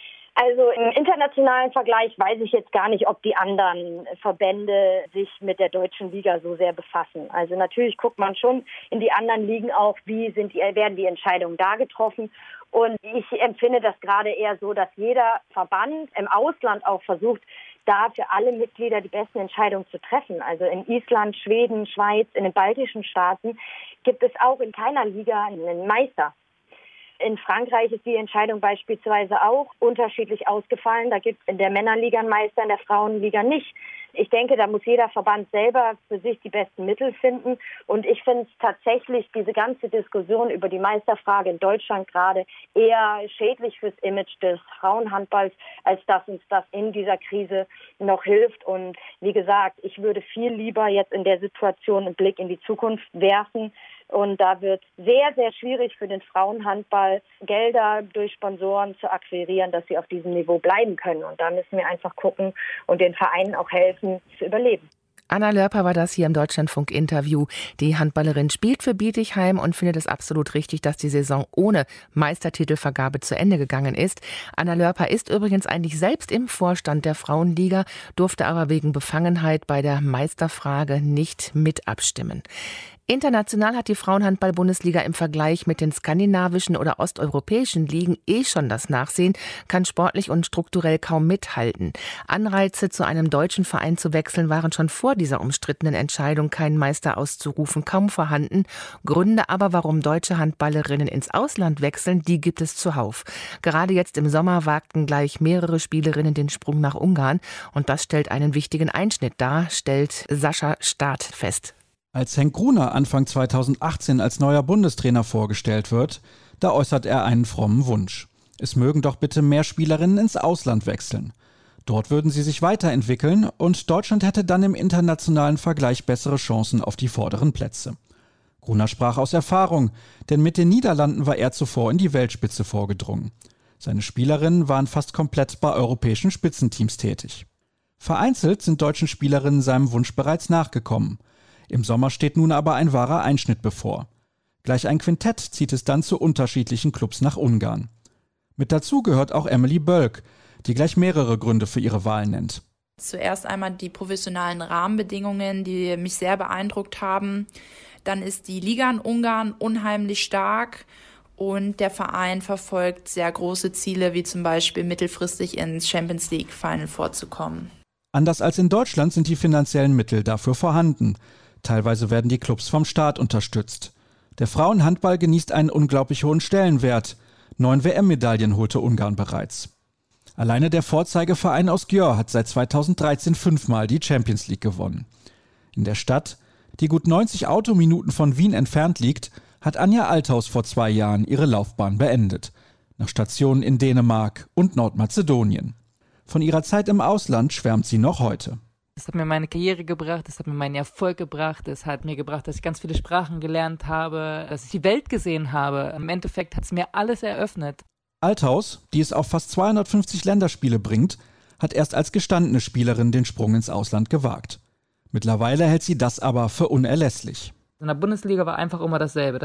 Also im internationalen Vergleich weiß ich jetzt gar nicht, ob die anderen Verbände sich mit der deutschen Liga so sehr befassen. Also natürlich guckt man schon in die anderen Ligen auch, werden die Entscheidungen da getroffen. Und ich empfinde das gerade eher so, dass jeder Verband im Ausland auch versucht, da für alle Mitglieder die besten Entscheidungen zu treffen. Also in Island, Schweden, Schweiz, in den baltischen Staaten gibt es auch in keiner Liga einen Meister. In Frankreich ist die Entscheidung beispielsweise auch unterschiedlich ausgefallen. Da gibt es in der Männerliga einen Meister, in der Frauenliga nicht. Ich denke, da muss jeder Verband selber für sich die besten Mittel finden. Und ich finde es tatsächlich, diese ganze Diskussion über die Meisterfrage in Deutschland gerade eher schädlich fürs Image des Frauenhandballs, als dass uns das in dieser Krise noch hilft. Und wie gesagt, ich würde viel lieber jetzt in der Situation einen Blick in die Zukunft werfen. Und da wird sehr, sehr schwierig für den Frauenhandball, Gelder durch Sponsoren zu akquirieren, dass sie auf diesem Niveau bleiben können. Und da müssen wir einfach gucken und den Vereinen auch helfen, zu überleben. Anna Lörper war das hier im Deutschlandfunk-Interview. Die Handballerin spielt für Bietigheim und findet es absolut richtig, dass die Saison ohne Meistertitelvergabe zu Ende gegangen ist. Anna Lörper ist übrigens eigentlich selbst im Vorstand der Frauenliga, durfte aber wegen Befangenheit bei der Meisterfrage nicht mit abstimmen. International hat die Frauenhandball-Bundesliga im Vergleich mit den skandinavischen oder osteuropäischen Ligen schon das Nachsehen, kann sportlich und strukturell kaum mithalten. Anreize, zu einem deutschen Verein zu wechseln, waren schon vor dieser umstrittenen Entscheidung, keinen Meister auszurufen, kaum vorhanden. Gründe aber, warum deutsche Handballerinnen ins Ausland wechseln, die gibt es zuhauf. Gerade jetzt im Sommer wagten gleich mehrere Spielerinnen den Sprung nach Ungarn. Und das stellt einen wichtigen Einschnitt dar, stellt Sascha Staat fest. Als Henk Gruner Anfang 2018 als neuer Bundestrainer vorgestellt wird, da äußert er einen frommen Wunsch. Es mögen doch bitte mehr Spielerinnen ins Ausland wechseln. Dort würden sie sich weiterentwickeln und Deutschland hätte dann im internationalen Vergleich bessere Chancen auf die vorderen Plätze. Gruner sprach aus Erfahrung, denn mit den Niederlanden war er zuvor in die Weltspitze vorgedrungen. Seine Spielerinnen waren fast komplett bei europäischen Spitzenteams tätig. Vereinzelt sind deutschen Spielerinnen seinem Wunsch bereits nachgekommen. Im Sommer steht nun aber ein wahrer Einschnitt bevor. Gleich ein Quintett zieht es dann zu unterschiedlichen Clubs nach Ungarn. Mit dazu gehört auch Emily Bölk, die gleich mehrere Gründe für ihre Wahl nennt. Zuerst einmal die professionellen Rahmenbedingungen, die mich sehr beeindruckt haben. Dann ist die Liga in Ungarn unheimlich stark und der Verein verfolgt sehr große Ziele, wie zum Beispiel mittelfristig ins Champions League Final vorzukommen. Anders als in Deutschland sind die finanziellen Mittel dafür vorhanden. Teilweise werden die Clubs vom Staat unterstützt. Der Frauenhandball genießt einen unglaublich hohen Stellenwert. 9 WM-Medaillen holte Ungarn bereits. Alleine der Vorzeigeverein aus Győr hat seit 2013 5-mal die Champions League gewonnen. In der Stadt, die gut 90 Autominuten von Wien entfernt liegt, hat Anja Althaus vor 2 Jahren ihre Laufbahn beendet. Nach Stationen in Dänemark und Nordmazedonien. Von ihrer Zeit im Ausland schwärmt sie noch heute. Es hat mir meine Karriere gebracht, es hat mir meinen Erfolg gebracht, es hat mir gebracht, dass ich ganz viele Sprachen gelernt habe, dass ich die Welt gesehen habe. Im Endeffekt hat es mir alles eröffnet. Althaus, die es auf fast 250 Länderspiele bringt, hat erst als gestandene Spielerin den Sprung ins Ausland gewagt. Mittlerweile hält sie das aber für unerlässlich. In der Bundesliga war einfach immer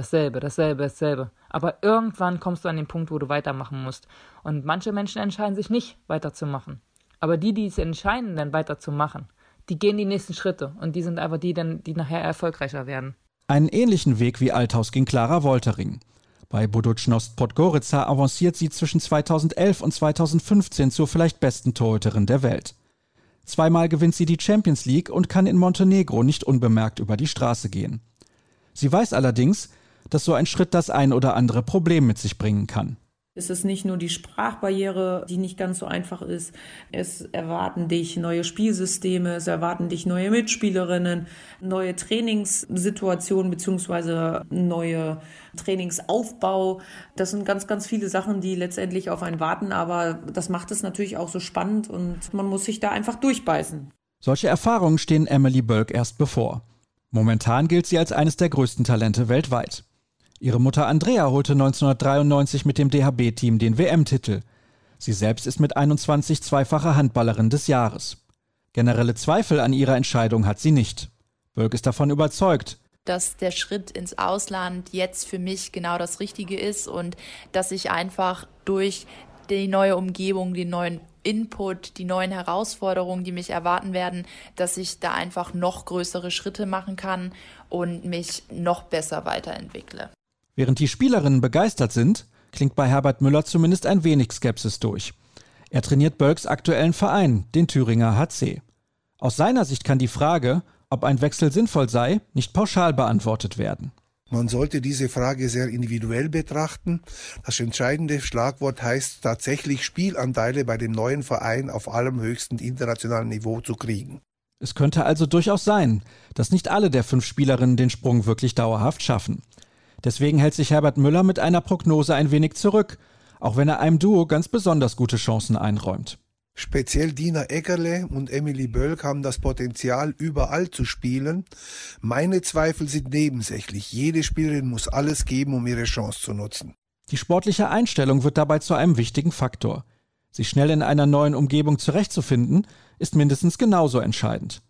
dasselbe. Aber irgendwann kommst du an den Punkt, wo du weitermachen musst. Und manche Menschen entscheiden sich nicht, weiterzumachen. Aber die es entscheiden, dann weiterzumachen, die gehen die nächsten Schritte und die sind einfach die nachher erfolgreicher werden. Einen ähnlichen Weg wie Althaus ging Klara Woltering. Bei Budućnost Podgorica avanciert sie zwischen 2011 und 2015 zur vielleicht besten Torhüterin der Welt. 2-mal gewinnt sie die Champions League und kann in Montenegro nicht unbemerkt über die Straße gehen. Sie weiß allerdings, dass so ein Schritt das ein oder andere Problem mit sich bringen kann. Es ist nicht nur die Sprachbarriere, die nicht ganz so einfach ist. Es erwarten dich neue Spielsysteme, es erwarten dich neue Mitspielerinnen, neue Trainingssituationen bzw. neue Trainingsaufbau. Das sind ganz, ganz viele Sachen, die letztendlich auf einen warten, aber das macht es natürlich auch so spannend und man muss sich da einfach durchbeißen. Solche Erfahrungen stehen Emily Bölk erst bevor. Momentan gilt sie als eines der größten Talente weltweit. Ihre Mutter Andrea holte 1993 mit dem DHB-Team den WM-Titel. Sie selbst ist mit 21 zweifache Handballerin des Jahres. Generelle Zweifel an ihrer Entscheidung hat sie nicht. Bölk ist davon überzeugt, dass der Schritt ins Ausland jetzt für mich genau das Richtige ist und dass ich einfach durch die neue Umgebung, den neuen Input, die neuen Herausforderungen, die mich erwarten werden, dass ich da einfach noch größere Schritte machen kann und mich noch besser weiterentwickle. Während die Spielerinnen begeistert sind, klingt bei Herbert Müller zumindest ein wenig Skepsis durch. Er trainiert Bölks aktuellen Verein, den Thüringer HC. Aus seiner Sicht kann die Frage, ob ein Wechsel sinnvoll sei, nicht pauschal beantwortet werden. Man sollte diese Frage sehr individuell betrachten. Das entscheidende Schlagwort heißt tatsächlich Spielanteile bei dem neuen Verein auf allem höchsten internationalen Niveau zu kriegen. Es könnte also durchaus sein, dass nicht alle der 5 Spielerinnen den Sprung wirklich dauerhaft schaffen. Deswegen hält sich Herbert Müller mit einer Prognose ein wenig zurück, auch wenn er einem Duo ganz besonders gute Chancen einräumt. Speziell Dina Eggerle und Emily Bölk haben das Potenzial, überall zu spielen. Meine Zweifel sind nebensächlich. Jede Spielerin muss alles geben, um ihre Chance zu nutzen. Die sportliche Einstellung wird dabei zu einem wichtigen Faktor. Sich schnell in einer neuen Umgebung zurechtzufinden, ist mindestens genauso entscheidend.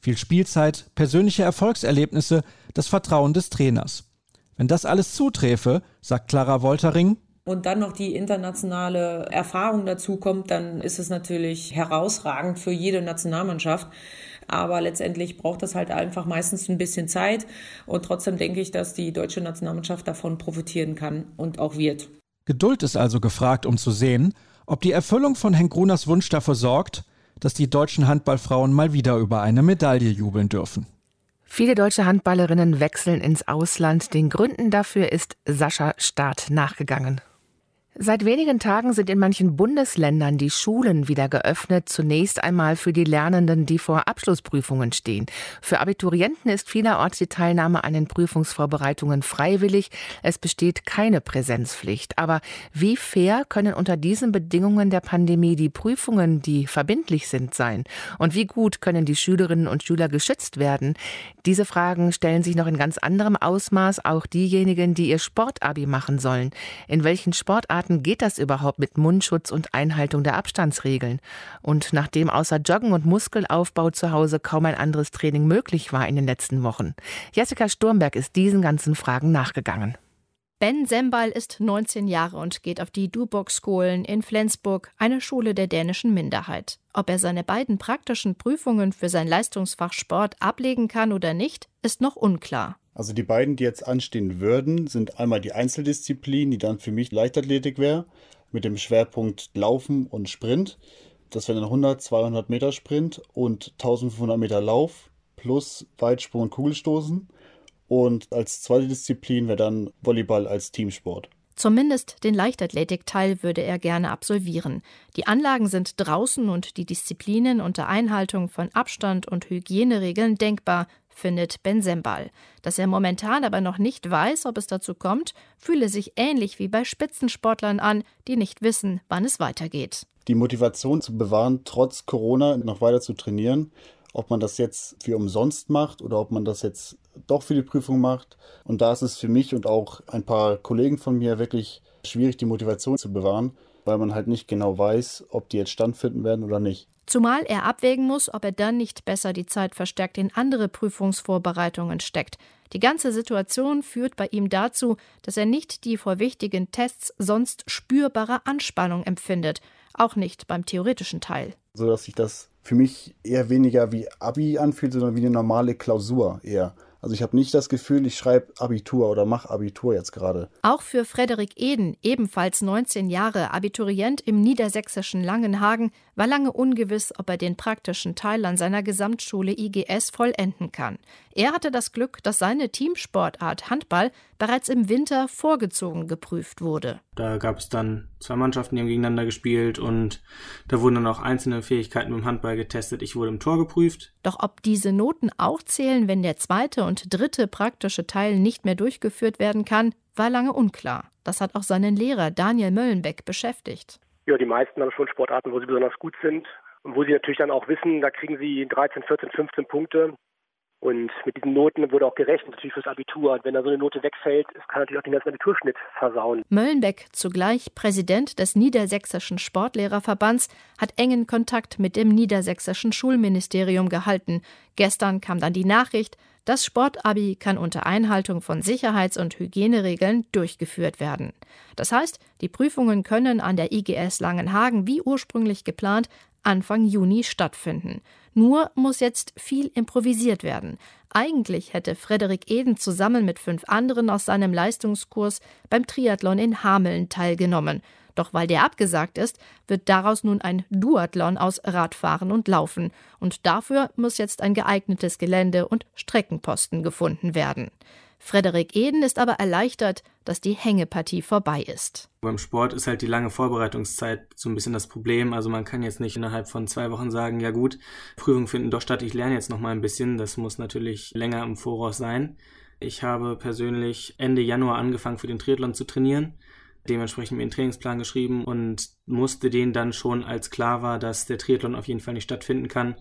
Viel Spielzeit, persönliche Erfolgserlebnisse, das Vertrauen des Trainers. Wenn das alles zuträfe, sagt Clara Woltering, und dann noch die internationale Erfahrung dazu kommt, dann ist es natürlich herausragend für jede Nationalmannschaft. Aber letztendlich braucht das halt einfach meistens ein bisschen Zeit. Und trotzdem denke ich, dass die deutsche Nationalmannschaft davon profitieren kann und auch wird. Geduld ist also gefragt, um zu sehen, ob die Erfüllung von Henk Gruners Wunsch dafür sorgt, dass die deutschen Handballfrauen mal wieder über eine Medaille jubeln dürfen. Viele deutsche Handballerinnen wechseln ins Ausland. Den Gründen dafür ist Sascha Staat nachgegangen. Seit wenigen Tagen sind in manchen Bundesländern die Schulen wieder geöffnet, zunächst einmal für die Lernenden, die vor Abschlussprüfungen stehen. Für Abiturienten ist vielerorts die Teilnahme an den Prüfungsvorbereitungen freiwillig. Es besteht keine Präsenzpflicht. Aber wie fair können unter diesen Bedingungen der Pandemie die Prüfungen, die verbindlich sind, sein? Und wie gut können die Schülerinnen und Schüler geschützt werden? Diese Fragen stellen sich noch in ganz anderem Ausmaß auch diejenigen, die ihr Sportabi machen sollen. In welchen Sportarten geht das überhaupt mit Mundschutz und Einhaltung der Abstandsregeln? Und nachdem außer Joggen und Muskelaufbau zu Hause kaum ein anderes Training möglich war in den letzten Wochen, Jessica Sturmberg ist diesen ganzen Fragen nachgegangen. Ben Sembal ist 19 Jahre und geht auf die Duborg-Skolen in Flensburg, eine Schule der dänischen Minderheit. Ob er seine beiden praktischen Prüfungen für sein Leistungsfach Sport ablegen kann oder nicht, ist noch unklar. Also die beiden, die jetzt anstehen würden, sind einmal die Einzeldisziplin, die dann für mich Leichtathletik wäre, mit dem Schwerpunkt Laufen und Sprint. Das wäre dann 100, 200 Meter Sprint und 1500 Meter Lauf plus Weitsprung und Kugelstoßen. Und als zweite Disziplin wäre dann Volleyball als Teamsport. Zumindest den Leichtathletikteil würde er gerne absolvieren. Die Anlagen sind draußen und die Disziplinen unter Einhaltung von Abstand und Hygieneregeln denkbar, findet Ben Sembal. Dass er momentan aber noch nicht weiß, ob es dazu kommt, fühle sich ähnlich wie bei Spitzensportlern an, die nicht wissen, wann es weitergeht. Die Motivation zu bewahren, trotz Corona noch weiter zu trainieren, ob man das jetzt für umsonst macht oder ob man das jetzt doch für die Prüfung macht. Und da ist es für mich und auch ein paar Kollegen von mir wirklich schwierig, die Motivation zu bewahren, weil man halt nicht genau weiß, ob die jetzt standfinden werden oder nicht. Zumal er abwägen muss, ob er dann nicht besser die Zeit verstärkt in andere Prüfungsvorbereitungen steckt. Die ganze Situation führt bei ihm dazu, dass er nicht die vor wichtigen Tests sonst spürbare Anspannung empfindet, auch nicht beim theoretischen Teil. So dass sich das für mich eher weniger wie Abi anfühlt, sondern wie eine normale Klausur eher. Also ich habe nicht das Gefühl, ich schreibe Abitur oder mache Abitur jetzt gerade. Auch für Frederik Eden, ebenfalls 19 Jahre, Abiturient im niedersächsischen Langenhagen, war lange ungewiss, ob er den praktischen Teil an seiner Gesamtschule IGS vollenden kann. Er hatte das Glück, dass seine Teamsportart Handball bereits im Winter vorgezogen geprüft wurde. Da gab es dann 2 Mannschaften, die haben gegeneinander gespielt und da wurden dann auch einzelne Fähigkeiten beim Handball getestet. Ich wurde im Tor geprüft. Doch ob diese Noten auch zählen, wenn der zweite und dritte praktische Teil nicht mehr durchgeführt werden kann, war lange unklar. Das hat auch seinen Lehrer Daniel Möllenbeck beschäftigt. Ja, die meisten haben schon Sportarten, wo sie besonders gut sind und wo sie natürlich dann auch wissen, da kriegen sie 13, 14, 15 Punkte. Und mit diesen Noten wurde auch gerechnet, natürlich fürs Abitur. Und wenn da so eine Note wegfällt, es kann natürlich auch den ganzen Abiturschnitt versauen. Möllenbeck, zugleich Präsident des Niedersächsischen Sportlehrerverbands, hat engen Kontakt mit dem Niedersächsischen Schulministerium gehalten. Gestern kam dann die Nachricht, das Sportabi kann unter Einhaltung von Sicherheits- und Hygieneregeln durchgeführt werden. Das heißt, die Prüfungen können an der IGS Langenhagen wie ursprünglich geplant Anfang Juni stattfinden. Nur muss jetzt viel improvisiert werden. Eigentlich hätte Frederik Eden zusammen mit 5 anderen aus seinem Leistungskurs beim Triathlon in Hameln teilgenommen. Doch weil der abgesagt ist, wird daraus nun ein Duathlon aus Radfahren und Laufen. Und dafür muss jetzt ein geeignetes Gelände und Streckenposten gefunden werden. Frederik Eden ist aber erleichtert, dass die Hängepartie vorbei ist. Beim Sport ist halt die lange Vorbereitungszeit so ein bisschen das Problem. Also man kann jetzt nicht innerhalb von 2 Wochen sagen, ja gut, Prüfungen finden doch statt, ich lerne jetzt noch mal ein bisschen. Das muss natürlich länger im Voraus sein. Ich habe persönlich Ende Januar angefangen, für den Triathlon zu trainieren. Dementsprechend mir einen Trainingsplan geschrieben und musste den dann schon, als klar war, dass der Triathlon auf jeden Fall nicht stattfinden kann,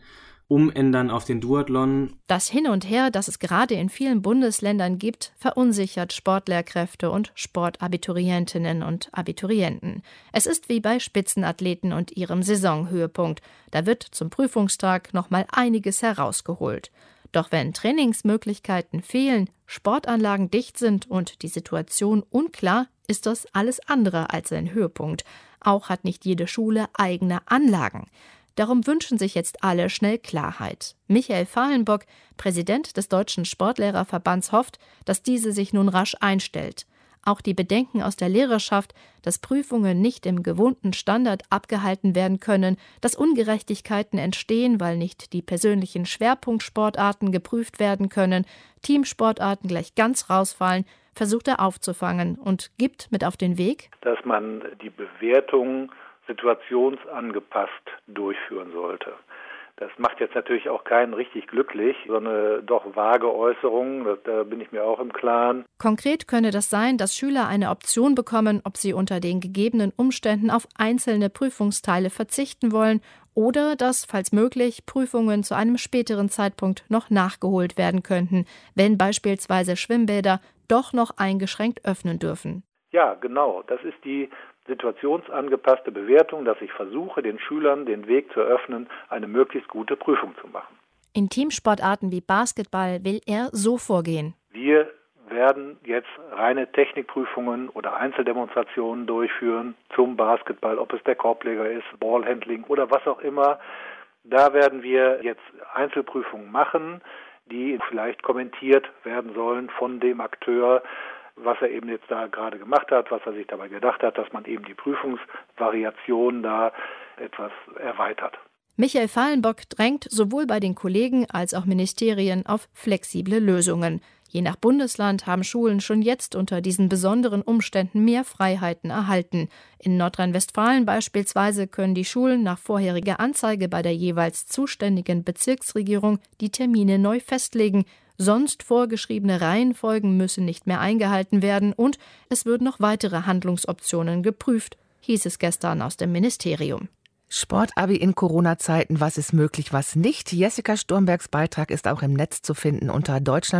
umändern auf den Duathlon. Das Hin und Her, das es gerade in vielen Bundesländern gibt, verunsichert Sportlehrkräfte und Sportabiturientinnen und Abiturienten. Es ist wie bei Spitzenathleten und ihrem Saisonhöhepunkt. Da wird zum Prüfungstag noch mal einiges herausgeholt. Doch wenn Trainingsmöglichkeiten fehlen, Sportanlagen dicht sind und die Situation unklar, ist das alles andere als ein Höhepunkt. Auch hat nicht jede Schule eigene Anlagen. Darum wünschen sich jetzt alle schnell Klarheit. Michael Fahlenbock, Präsident des Deutschen Sportlehrerverbands, hofft, dass diese sich nun rasch einstellt. Auch die Bedenken aus der Lehrerschaft, dass Prüfungen nicht im gewohnten Standard abgehalten werden können, dass Ungerechtigkeiten entstehen, weil nicht die persönlichen Schwerpunktsportarten geprüft werden können, Teamsportarten gleich ganz rausfallen, versucht er aufzufangen und gibt mit auf den Weg, dass man die Bewertung situationsangepasst durchführen sollte. Das macht jetzt natürlich auch keinen richtig glücklich, so eine doch vage Äußerung, da bin ich mir auch im Klaren. Konkret könne das sein, dass Schüler eine Option bekommen, ob sie unter den gegebenen Umständen auf einzelne Prüfungsteile verzichten wollen oder dass, falls möglich, Prüfungen zu einem späteren Zeitpunkt noch nachgeholt werden könnten, wenn beispielsweise Schwimmbäder doch noch eingeschränkt öffnen dürfen. Ja, genau, das ist die situationsangepasste Bewertung, dass ich versuche, den Schülern den Weg zu eröffnen, eine möglichst gute Prüfung zu machen. In Teamsportarten wie Basketball will er so vorgehen. Wir werden jetzt reine Technikprüfungen oder Einzeldemonstrationen durchführen zum Basketball, ob es der Korbleger ist, Ballhandling oder was auch immer. Da werden wir jetzt Einzelprüfungen machen, die vielleicht kommentiert werden sollen von dem Akteur, was er eben jetzt da gerade gemacht hat, was er sich dabei gedacht hat, dass man eben die Prüfungsvariation da etwas erweitert. Michael Fahlenbock drängt sowohl bei den Kollegen als auch Ministerien auf flexible Lösungen. Je nach Bundesland haben Schulen schon jetzt unter diesen besonderen Umständen mehr Freiheiten erhalten. In Nordrhein-Westfalen beispielsweise können die Schulen nach vorheriger Anzeige bei der jeweils zuständigen Bezirksregierung die Termine neu festlegen. Sonst vorgeschriebene Reihenfolgen müssen nicht mehr eingehalten werden und es würden noch weitere Handlungsoptionen geprüft, hieß es gestern aus dem Ministerium. Sportabi in Corona-Zeiten, was ist möglich, was nicht? Jessica Sturmbergs Beitrag ist auch im Netz zu finden unter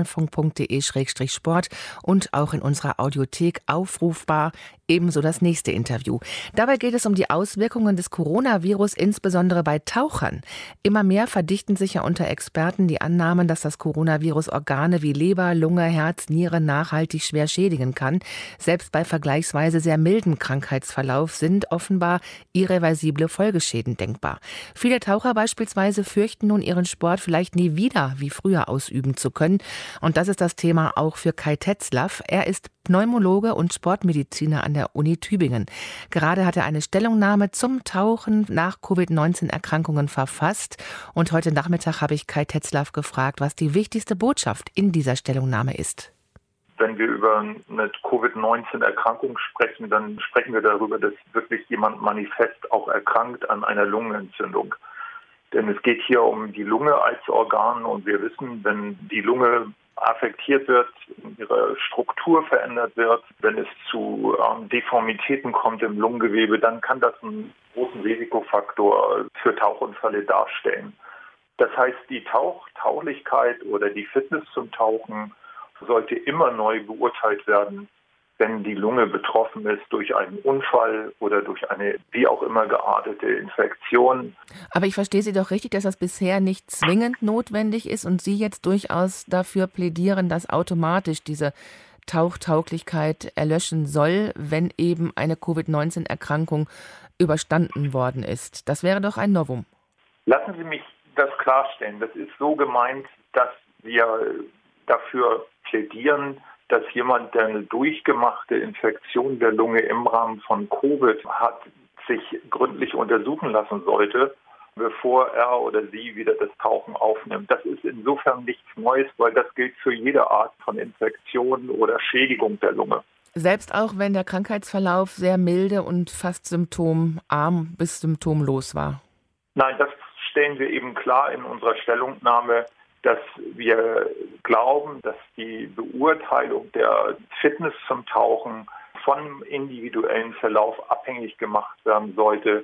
deutschlandfunk.de/sport und auch in unserer Audiothek aufrufbar. Ebenso das nächste Interview. Dabei geht es um die Auswirkungen des Coronavirus, insbesondere bei Tauchern. Immer mehr verdichten sich ja unter Experten die Annahmen, dass das Coronavirus Organe wie Leber, Lunge, Herz, Niere nachhaltig schwer schädigen kann. Selbst bei vergleichsweise sehr milden Krankheitsverlauf sind offenbar irreversible Folgeschäden denkbar. Viele Taucher beispielsweise fürchten nun, ihren Sport vielleicht nie wieder wie früher ausüben zu können. Und das ist das Thema auch für Kai Tetzlaff. Er ist Pneumologe und Sportmediziner an der Uni Tübingen. Gerade hat er eine Stellungnahme zum Tauchen nach Covid-19-Erkrankungen verfasst. Und heute Nachmittag habe ich Kai Tetzlaff gefragt, was die wichtigste Botschaft in dieser Stellungnahme ist. Wenn wir über eine Covid-19-Erkrankung sprechen, dann sprechen wir darüber, dass wirklich jemand manifest auch erkrankt an einer Lungenentzündung. Denn es geht hier um die Lunge als Organ und wir wissen, wenn die Lunge affektiert wird, ihre Struktur verändert wird, wenn es zu Deformitäten kommt im Lungengewebe, dann kann das einen großen Risikofaktor für Tauchunfälle darstellen. Das heißt, die Tauglichkeit oder die Fitness zum Tauchen sollte immer neu beurteilt werden, wenn die Lunge betroffen ist durch einen Unfall oder durch eine wie auch immer geartete Infektion. Aber ich verstehe Sie doch richtig, dass das bisher nicht zwingend notwendig ist und Sie jetzt durchaus dafür plädieren, dass automatisch diese Tauchtauglichkeit erlöschen soll, wenn eben eine Covid-19-Erkrankung überstanden worden ist. Das wäre doch ein Novum. Lassen Sie mich das klarstellen. Das ist so gemeint, dass wir dafür plädieren, dass jemand, der eine durchgemachte Infektion der Lunge im Rahmen von Covid hat, sich gründlich untersuchen lassen sollte, bevor er oder sie wieder das Tauchen aufnimmt. Das ist insofern nichts Neues, weil das gilt für jede Art von Infektion oder Schädigung der Lunge. Selbst auch wenn der Krankheitsverlauf sehr milde und fast symptomarm bis symptomlos war? Nein, das stellen wir eben klar in unserer Stellungnahme, dass wir glauben, dass die Beurteilung der Fitness zum Tauchen vom individuellen Verlauf abhängig gemacht werden sollte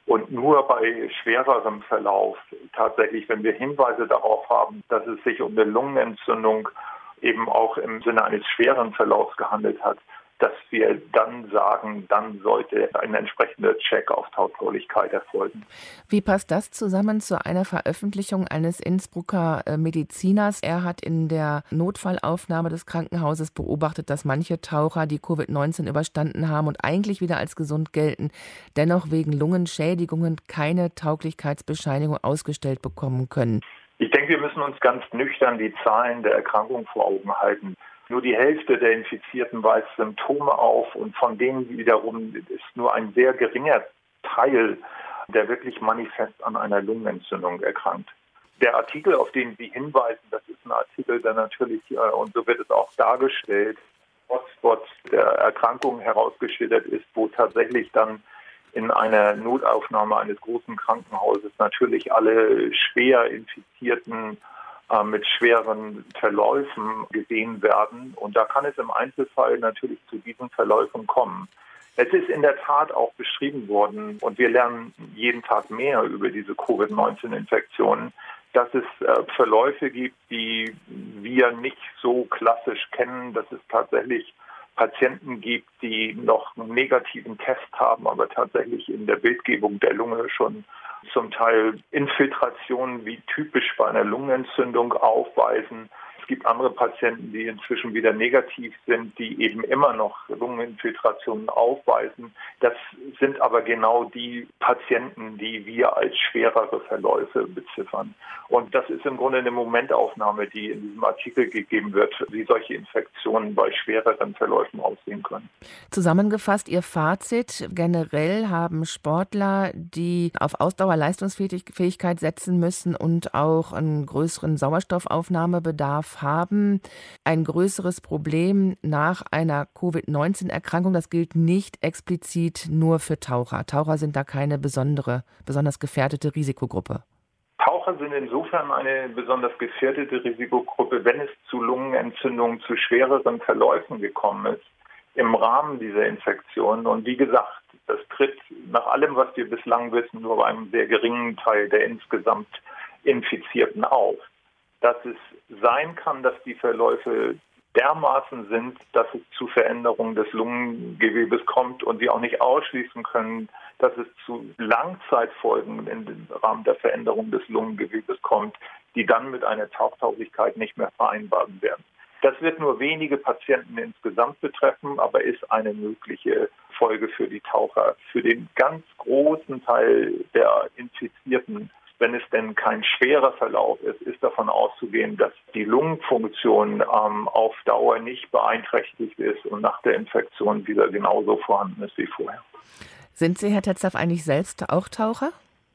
Und nur bei schwererem Verlauf, tatsächlich, wenn wir Hinweise darauf haben, dass es sich um eine Lungenentzündung eben auch im Sinne eines schweren Verlaufs gehandelt hat, dass wir dann sagen, dann sollte ein entsprechender Check auf Tautaulichkeit erfolgen. Wie passt das zusammen zu einer Veröffentlichung eines Innsbrucker Mediziners? Er hat in der Notfallaufnahme des Krankenhauses beobachtet, dass manche Taucher, die Covid-19 überstanden haben und eigentlich wieder als gesund gelten, dennoch wegen Lungenschädigungen keine Tauglichkeitsbescheinigung ausgestellt bekommen können. Ich denke, wir müssen uns ganz nüchtern die Zahlen der Erkrankung vor Augen halten. Nur die Hälfte der Infizierten weist Symptome auf und von denen wiederum ist nur ein sehr geringer Teil, der wirklich manifest an einer Lungenentzündung erkrankt. Der Artikel, auf den Sie hinweisen, das ist ein Artikel, der natürlich, und so wird es auch dargestellt, Hotspot der Erkrankung herausgeschildert ist, wo tatsächlich dann in einer Notaufnahme eines großen Krankenhauses natürlich alle schwer Infizierten mit schweren Verläufen gesehen werden. Und da kann es im Einzelfall natürlich zu diesen Verläufen kommen. Es ist in der Tat auch beschrieben worden, und wir lernen jeden Tag mehr über diese Covid-19-Infektionen, dass es Verläufe gibt, die wir nicht so klassisch kennen, dass es tatsächlich Patienten gibt, die noch einen negativen Test haben, aber tatsächlich in der Bildgebung der Lunge schon zum Teil Infiltrationen wie typisch bei einer Lungenentzündung aufweisen. Es gibt andere Patienten, die inzwischen wieder negativ sind, die eben immer noch Lungeninfiltrationen aufweisen. Das sind aber genau die Patienten, die wir als schwerere Verläufe beziffern. Und das ist im Grunde eine Momentaufnahme, die in diesem Artikel gegeben wird, wie solche Infektionen bei schwereren Verläufen aussehen können. Zusammengefasst, Ihr Fazit: Generell haben Sportler, die auf Ausdauerleistungsfähigkeit setzen müssen und auch einen größeren Sauerstoffaufnahmebedarf haben, ein größeres Problem nach einer Covid-19-Erkrankung. Das gilt nicht explizit nur für Taucher. Taucher sind da keine besonders gefährdete Risikogruppe. Taucher sind insofern eine besonders gefährdete Risikogruppe, wenn es zu Lungenentzündungen, zu schwereren Verläufen gekommen ist im Rahmen dieser Infektion. Und wie gesagt, das tritt nach allem, was wir bislang wissen, nur bei einem sehr geringen Teil der insgesamt Infizierten auf. Dass es sein kann, dass die Verläufe dermaßen sind, dass es zu Veränderungen des Lungengewebes kommt und wir auch nicht ausschließen können, dass es zu Langzeitfolgen im Rahmen der Veränderung des Lungengewebes kommt, die dann mit einer Tauchtauglichkeit nicht mehr vereinbar werden. Das wird nur wenige Patienten insgesamt betreffen, aber ist eine mögliche Folge für die Taucher. Für den ganz großen Teil der Infizierten, wenn es denn kein schwerer Verlauf ist, ist davon auszugehen, dass die Lungenfunktion auf Dauer nicht beeinträchtigt ist und nach der Infektion wieder genauso vorhanden ist wie vorher. Sind Sie, Herr Tetzlaff, eigentlich selbst auch Taucher?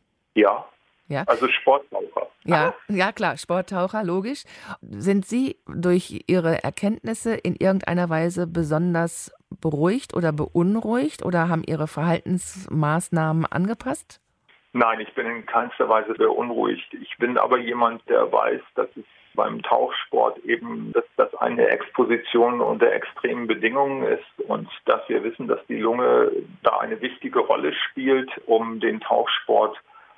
Ja. Ja. Also Sporttaucher. Ja, klar, Sporttaucher, logisch. Sind Sie durch Ihre Erkenntnisse in irgendeiner Weise besonders beruhigt oder beunruhigt oder haben Ihre Verhaltensmaßnahmen angepasst? Nein, ich bin in keinster Weise beunruhigt. Ich bin aber jemand, der weiß, dass es beim Tauchsport eben, dass das eine Exposition unter extremen Bedingungen ist und dass wir wissen, dass die Lunge da eine wichtige Rolle spielt, um den Tauchsport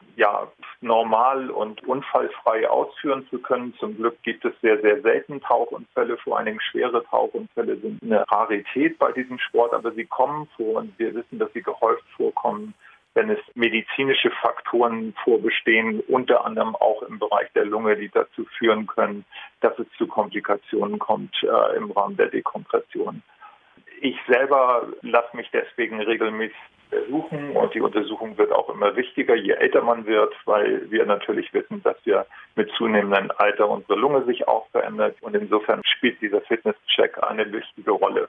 normal und unfallfrei ausführen zu können. Zum Glück gibt es sehr, sehr selten Tauchunfälle, vor allen Dingen schwere Tauchunfälle sind eine Rarität bei diesem Sport, aber sie kommen vor und wir wissen, dass sie gehäuft vorkommen, wenn es medizinische Faktoren vorbestehen, unter anderem auch im Bereich der Lunge, die dazu führen können, dass es zu Komplikationen kommt im Rahmen der Dekompression. Ich selber lasse mich deswegen regelmäßig untersuchen und die Untersuchung wird auch immer wichtiger, je älter man wird, weil wir natürlich wissen, dass wir mit zunehmendem Alter unsere Lunge sich auch verändert und insofern spielt dieser Fitnesscheck eine wichtige Rolle.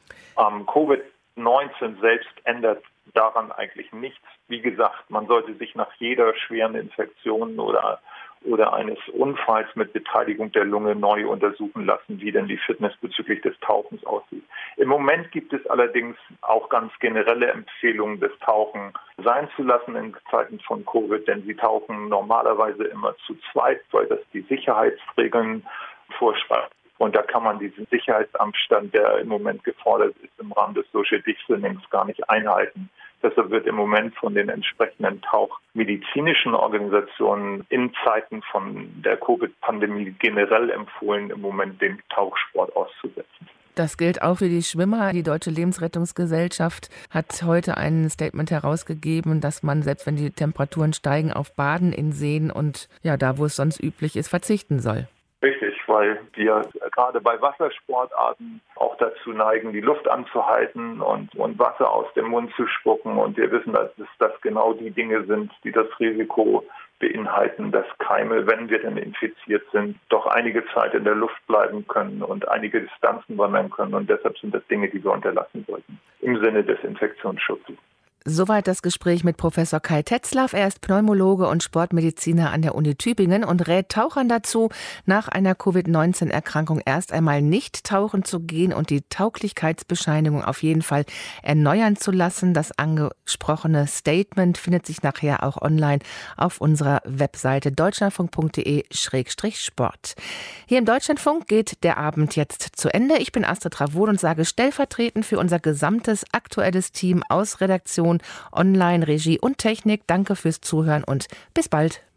Covid-19 selbst ändert daran eigentlich nichts. Wie gesagt, man sollte sich nach jeder schweren Infektion oder eines Unfalls mit Beteiligung der Lunge neu untersuchen lassen, wie denn die Fitness bezüglich des Tauchens aussieht. Im Moment gibt es allerdings auch ganz generelle Empfehlungen, das Tauchen sein zu lassen in Zeiten von Covid, denn sie tauchen normalerweise immer zu zweit, weil das die Sicherheitsregeln vorschreibt. Und da kann man diesen Sicherheitsabstand, der im Moment gefordert ist, im Rahmen des Social Distancings gar nicht einhalten. Deshalb wird im Moment von den entsprechenden tauchmedizinischen Organisationen in Zeiten von der Covid-Pandemie generell empfohlen, im Moment den Tauchsport auszusetzen. Das gilt auch für die Schwimmer. Die Deutsche Lebensrettungsgesellschaft hat heute ein Statement herausgegeben, dass man, selbst wenn die Temperaturen steigen, auf Baden in Seen und da, wo es sonst üblich ist, verzichten soll. Richtig, weil wir gerade bei Wassersportarten auch dazu neigen, die Luft anzuhalten und Wasser aus dem Mund zu spucken. Und wir wissen, dass das genau die Dinge sind, die das Risiko beinhalten, dass Keime, wenn wir denn infiziert sind, doch einige Zeit in der Luft bleiben können und einige Distanzen wandern können. Und deshalb sind das Dinge, die wir unterlassen sollten, im Sinne des Infektionsschutzes. Soweit das Gespräch mit Professor Kai Tetzlaff. Er ist Pneumologe und Sportmediziner an der Uni Tübingen und rät Tauchern dazu, nach einer Covid-19-Erkrankung erst einmal nicht tauchen zu gehen und die Tauglichkeitsbescheinigung auf jeden Fall erneuern zu lassen. Das angesprochene Statement findet sich nachher auch online auf unserer Webseite deutschlandfunk.de/sport. Hier im Deutschlandfunk geht der Abend jetzt zu Ende. Ich bin Astrid Ravon und sage stellvertretend für unser gesamtes aktuelles Team aus Redaktion, Online, Regie und Technik. Danke fürs Zuhören und bis bald.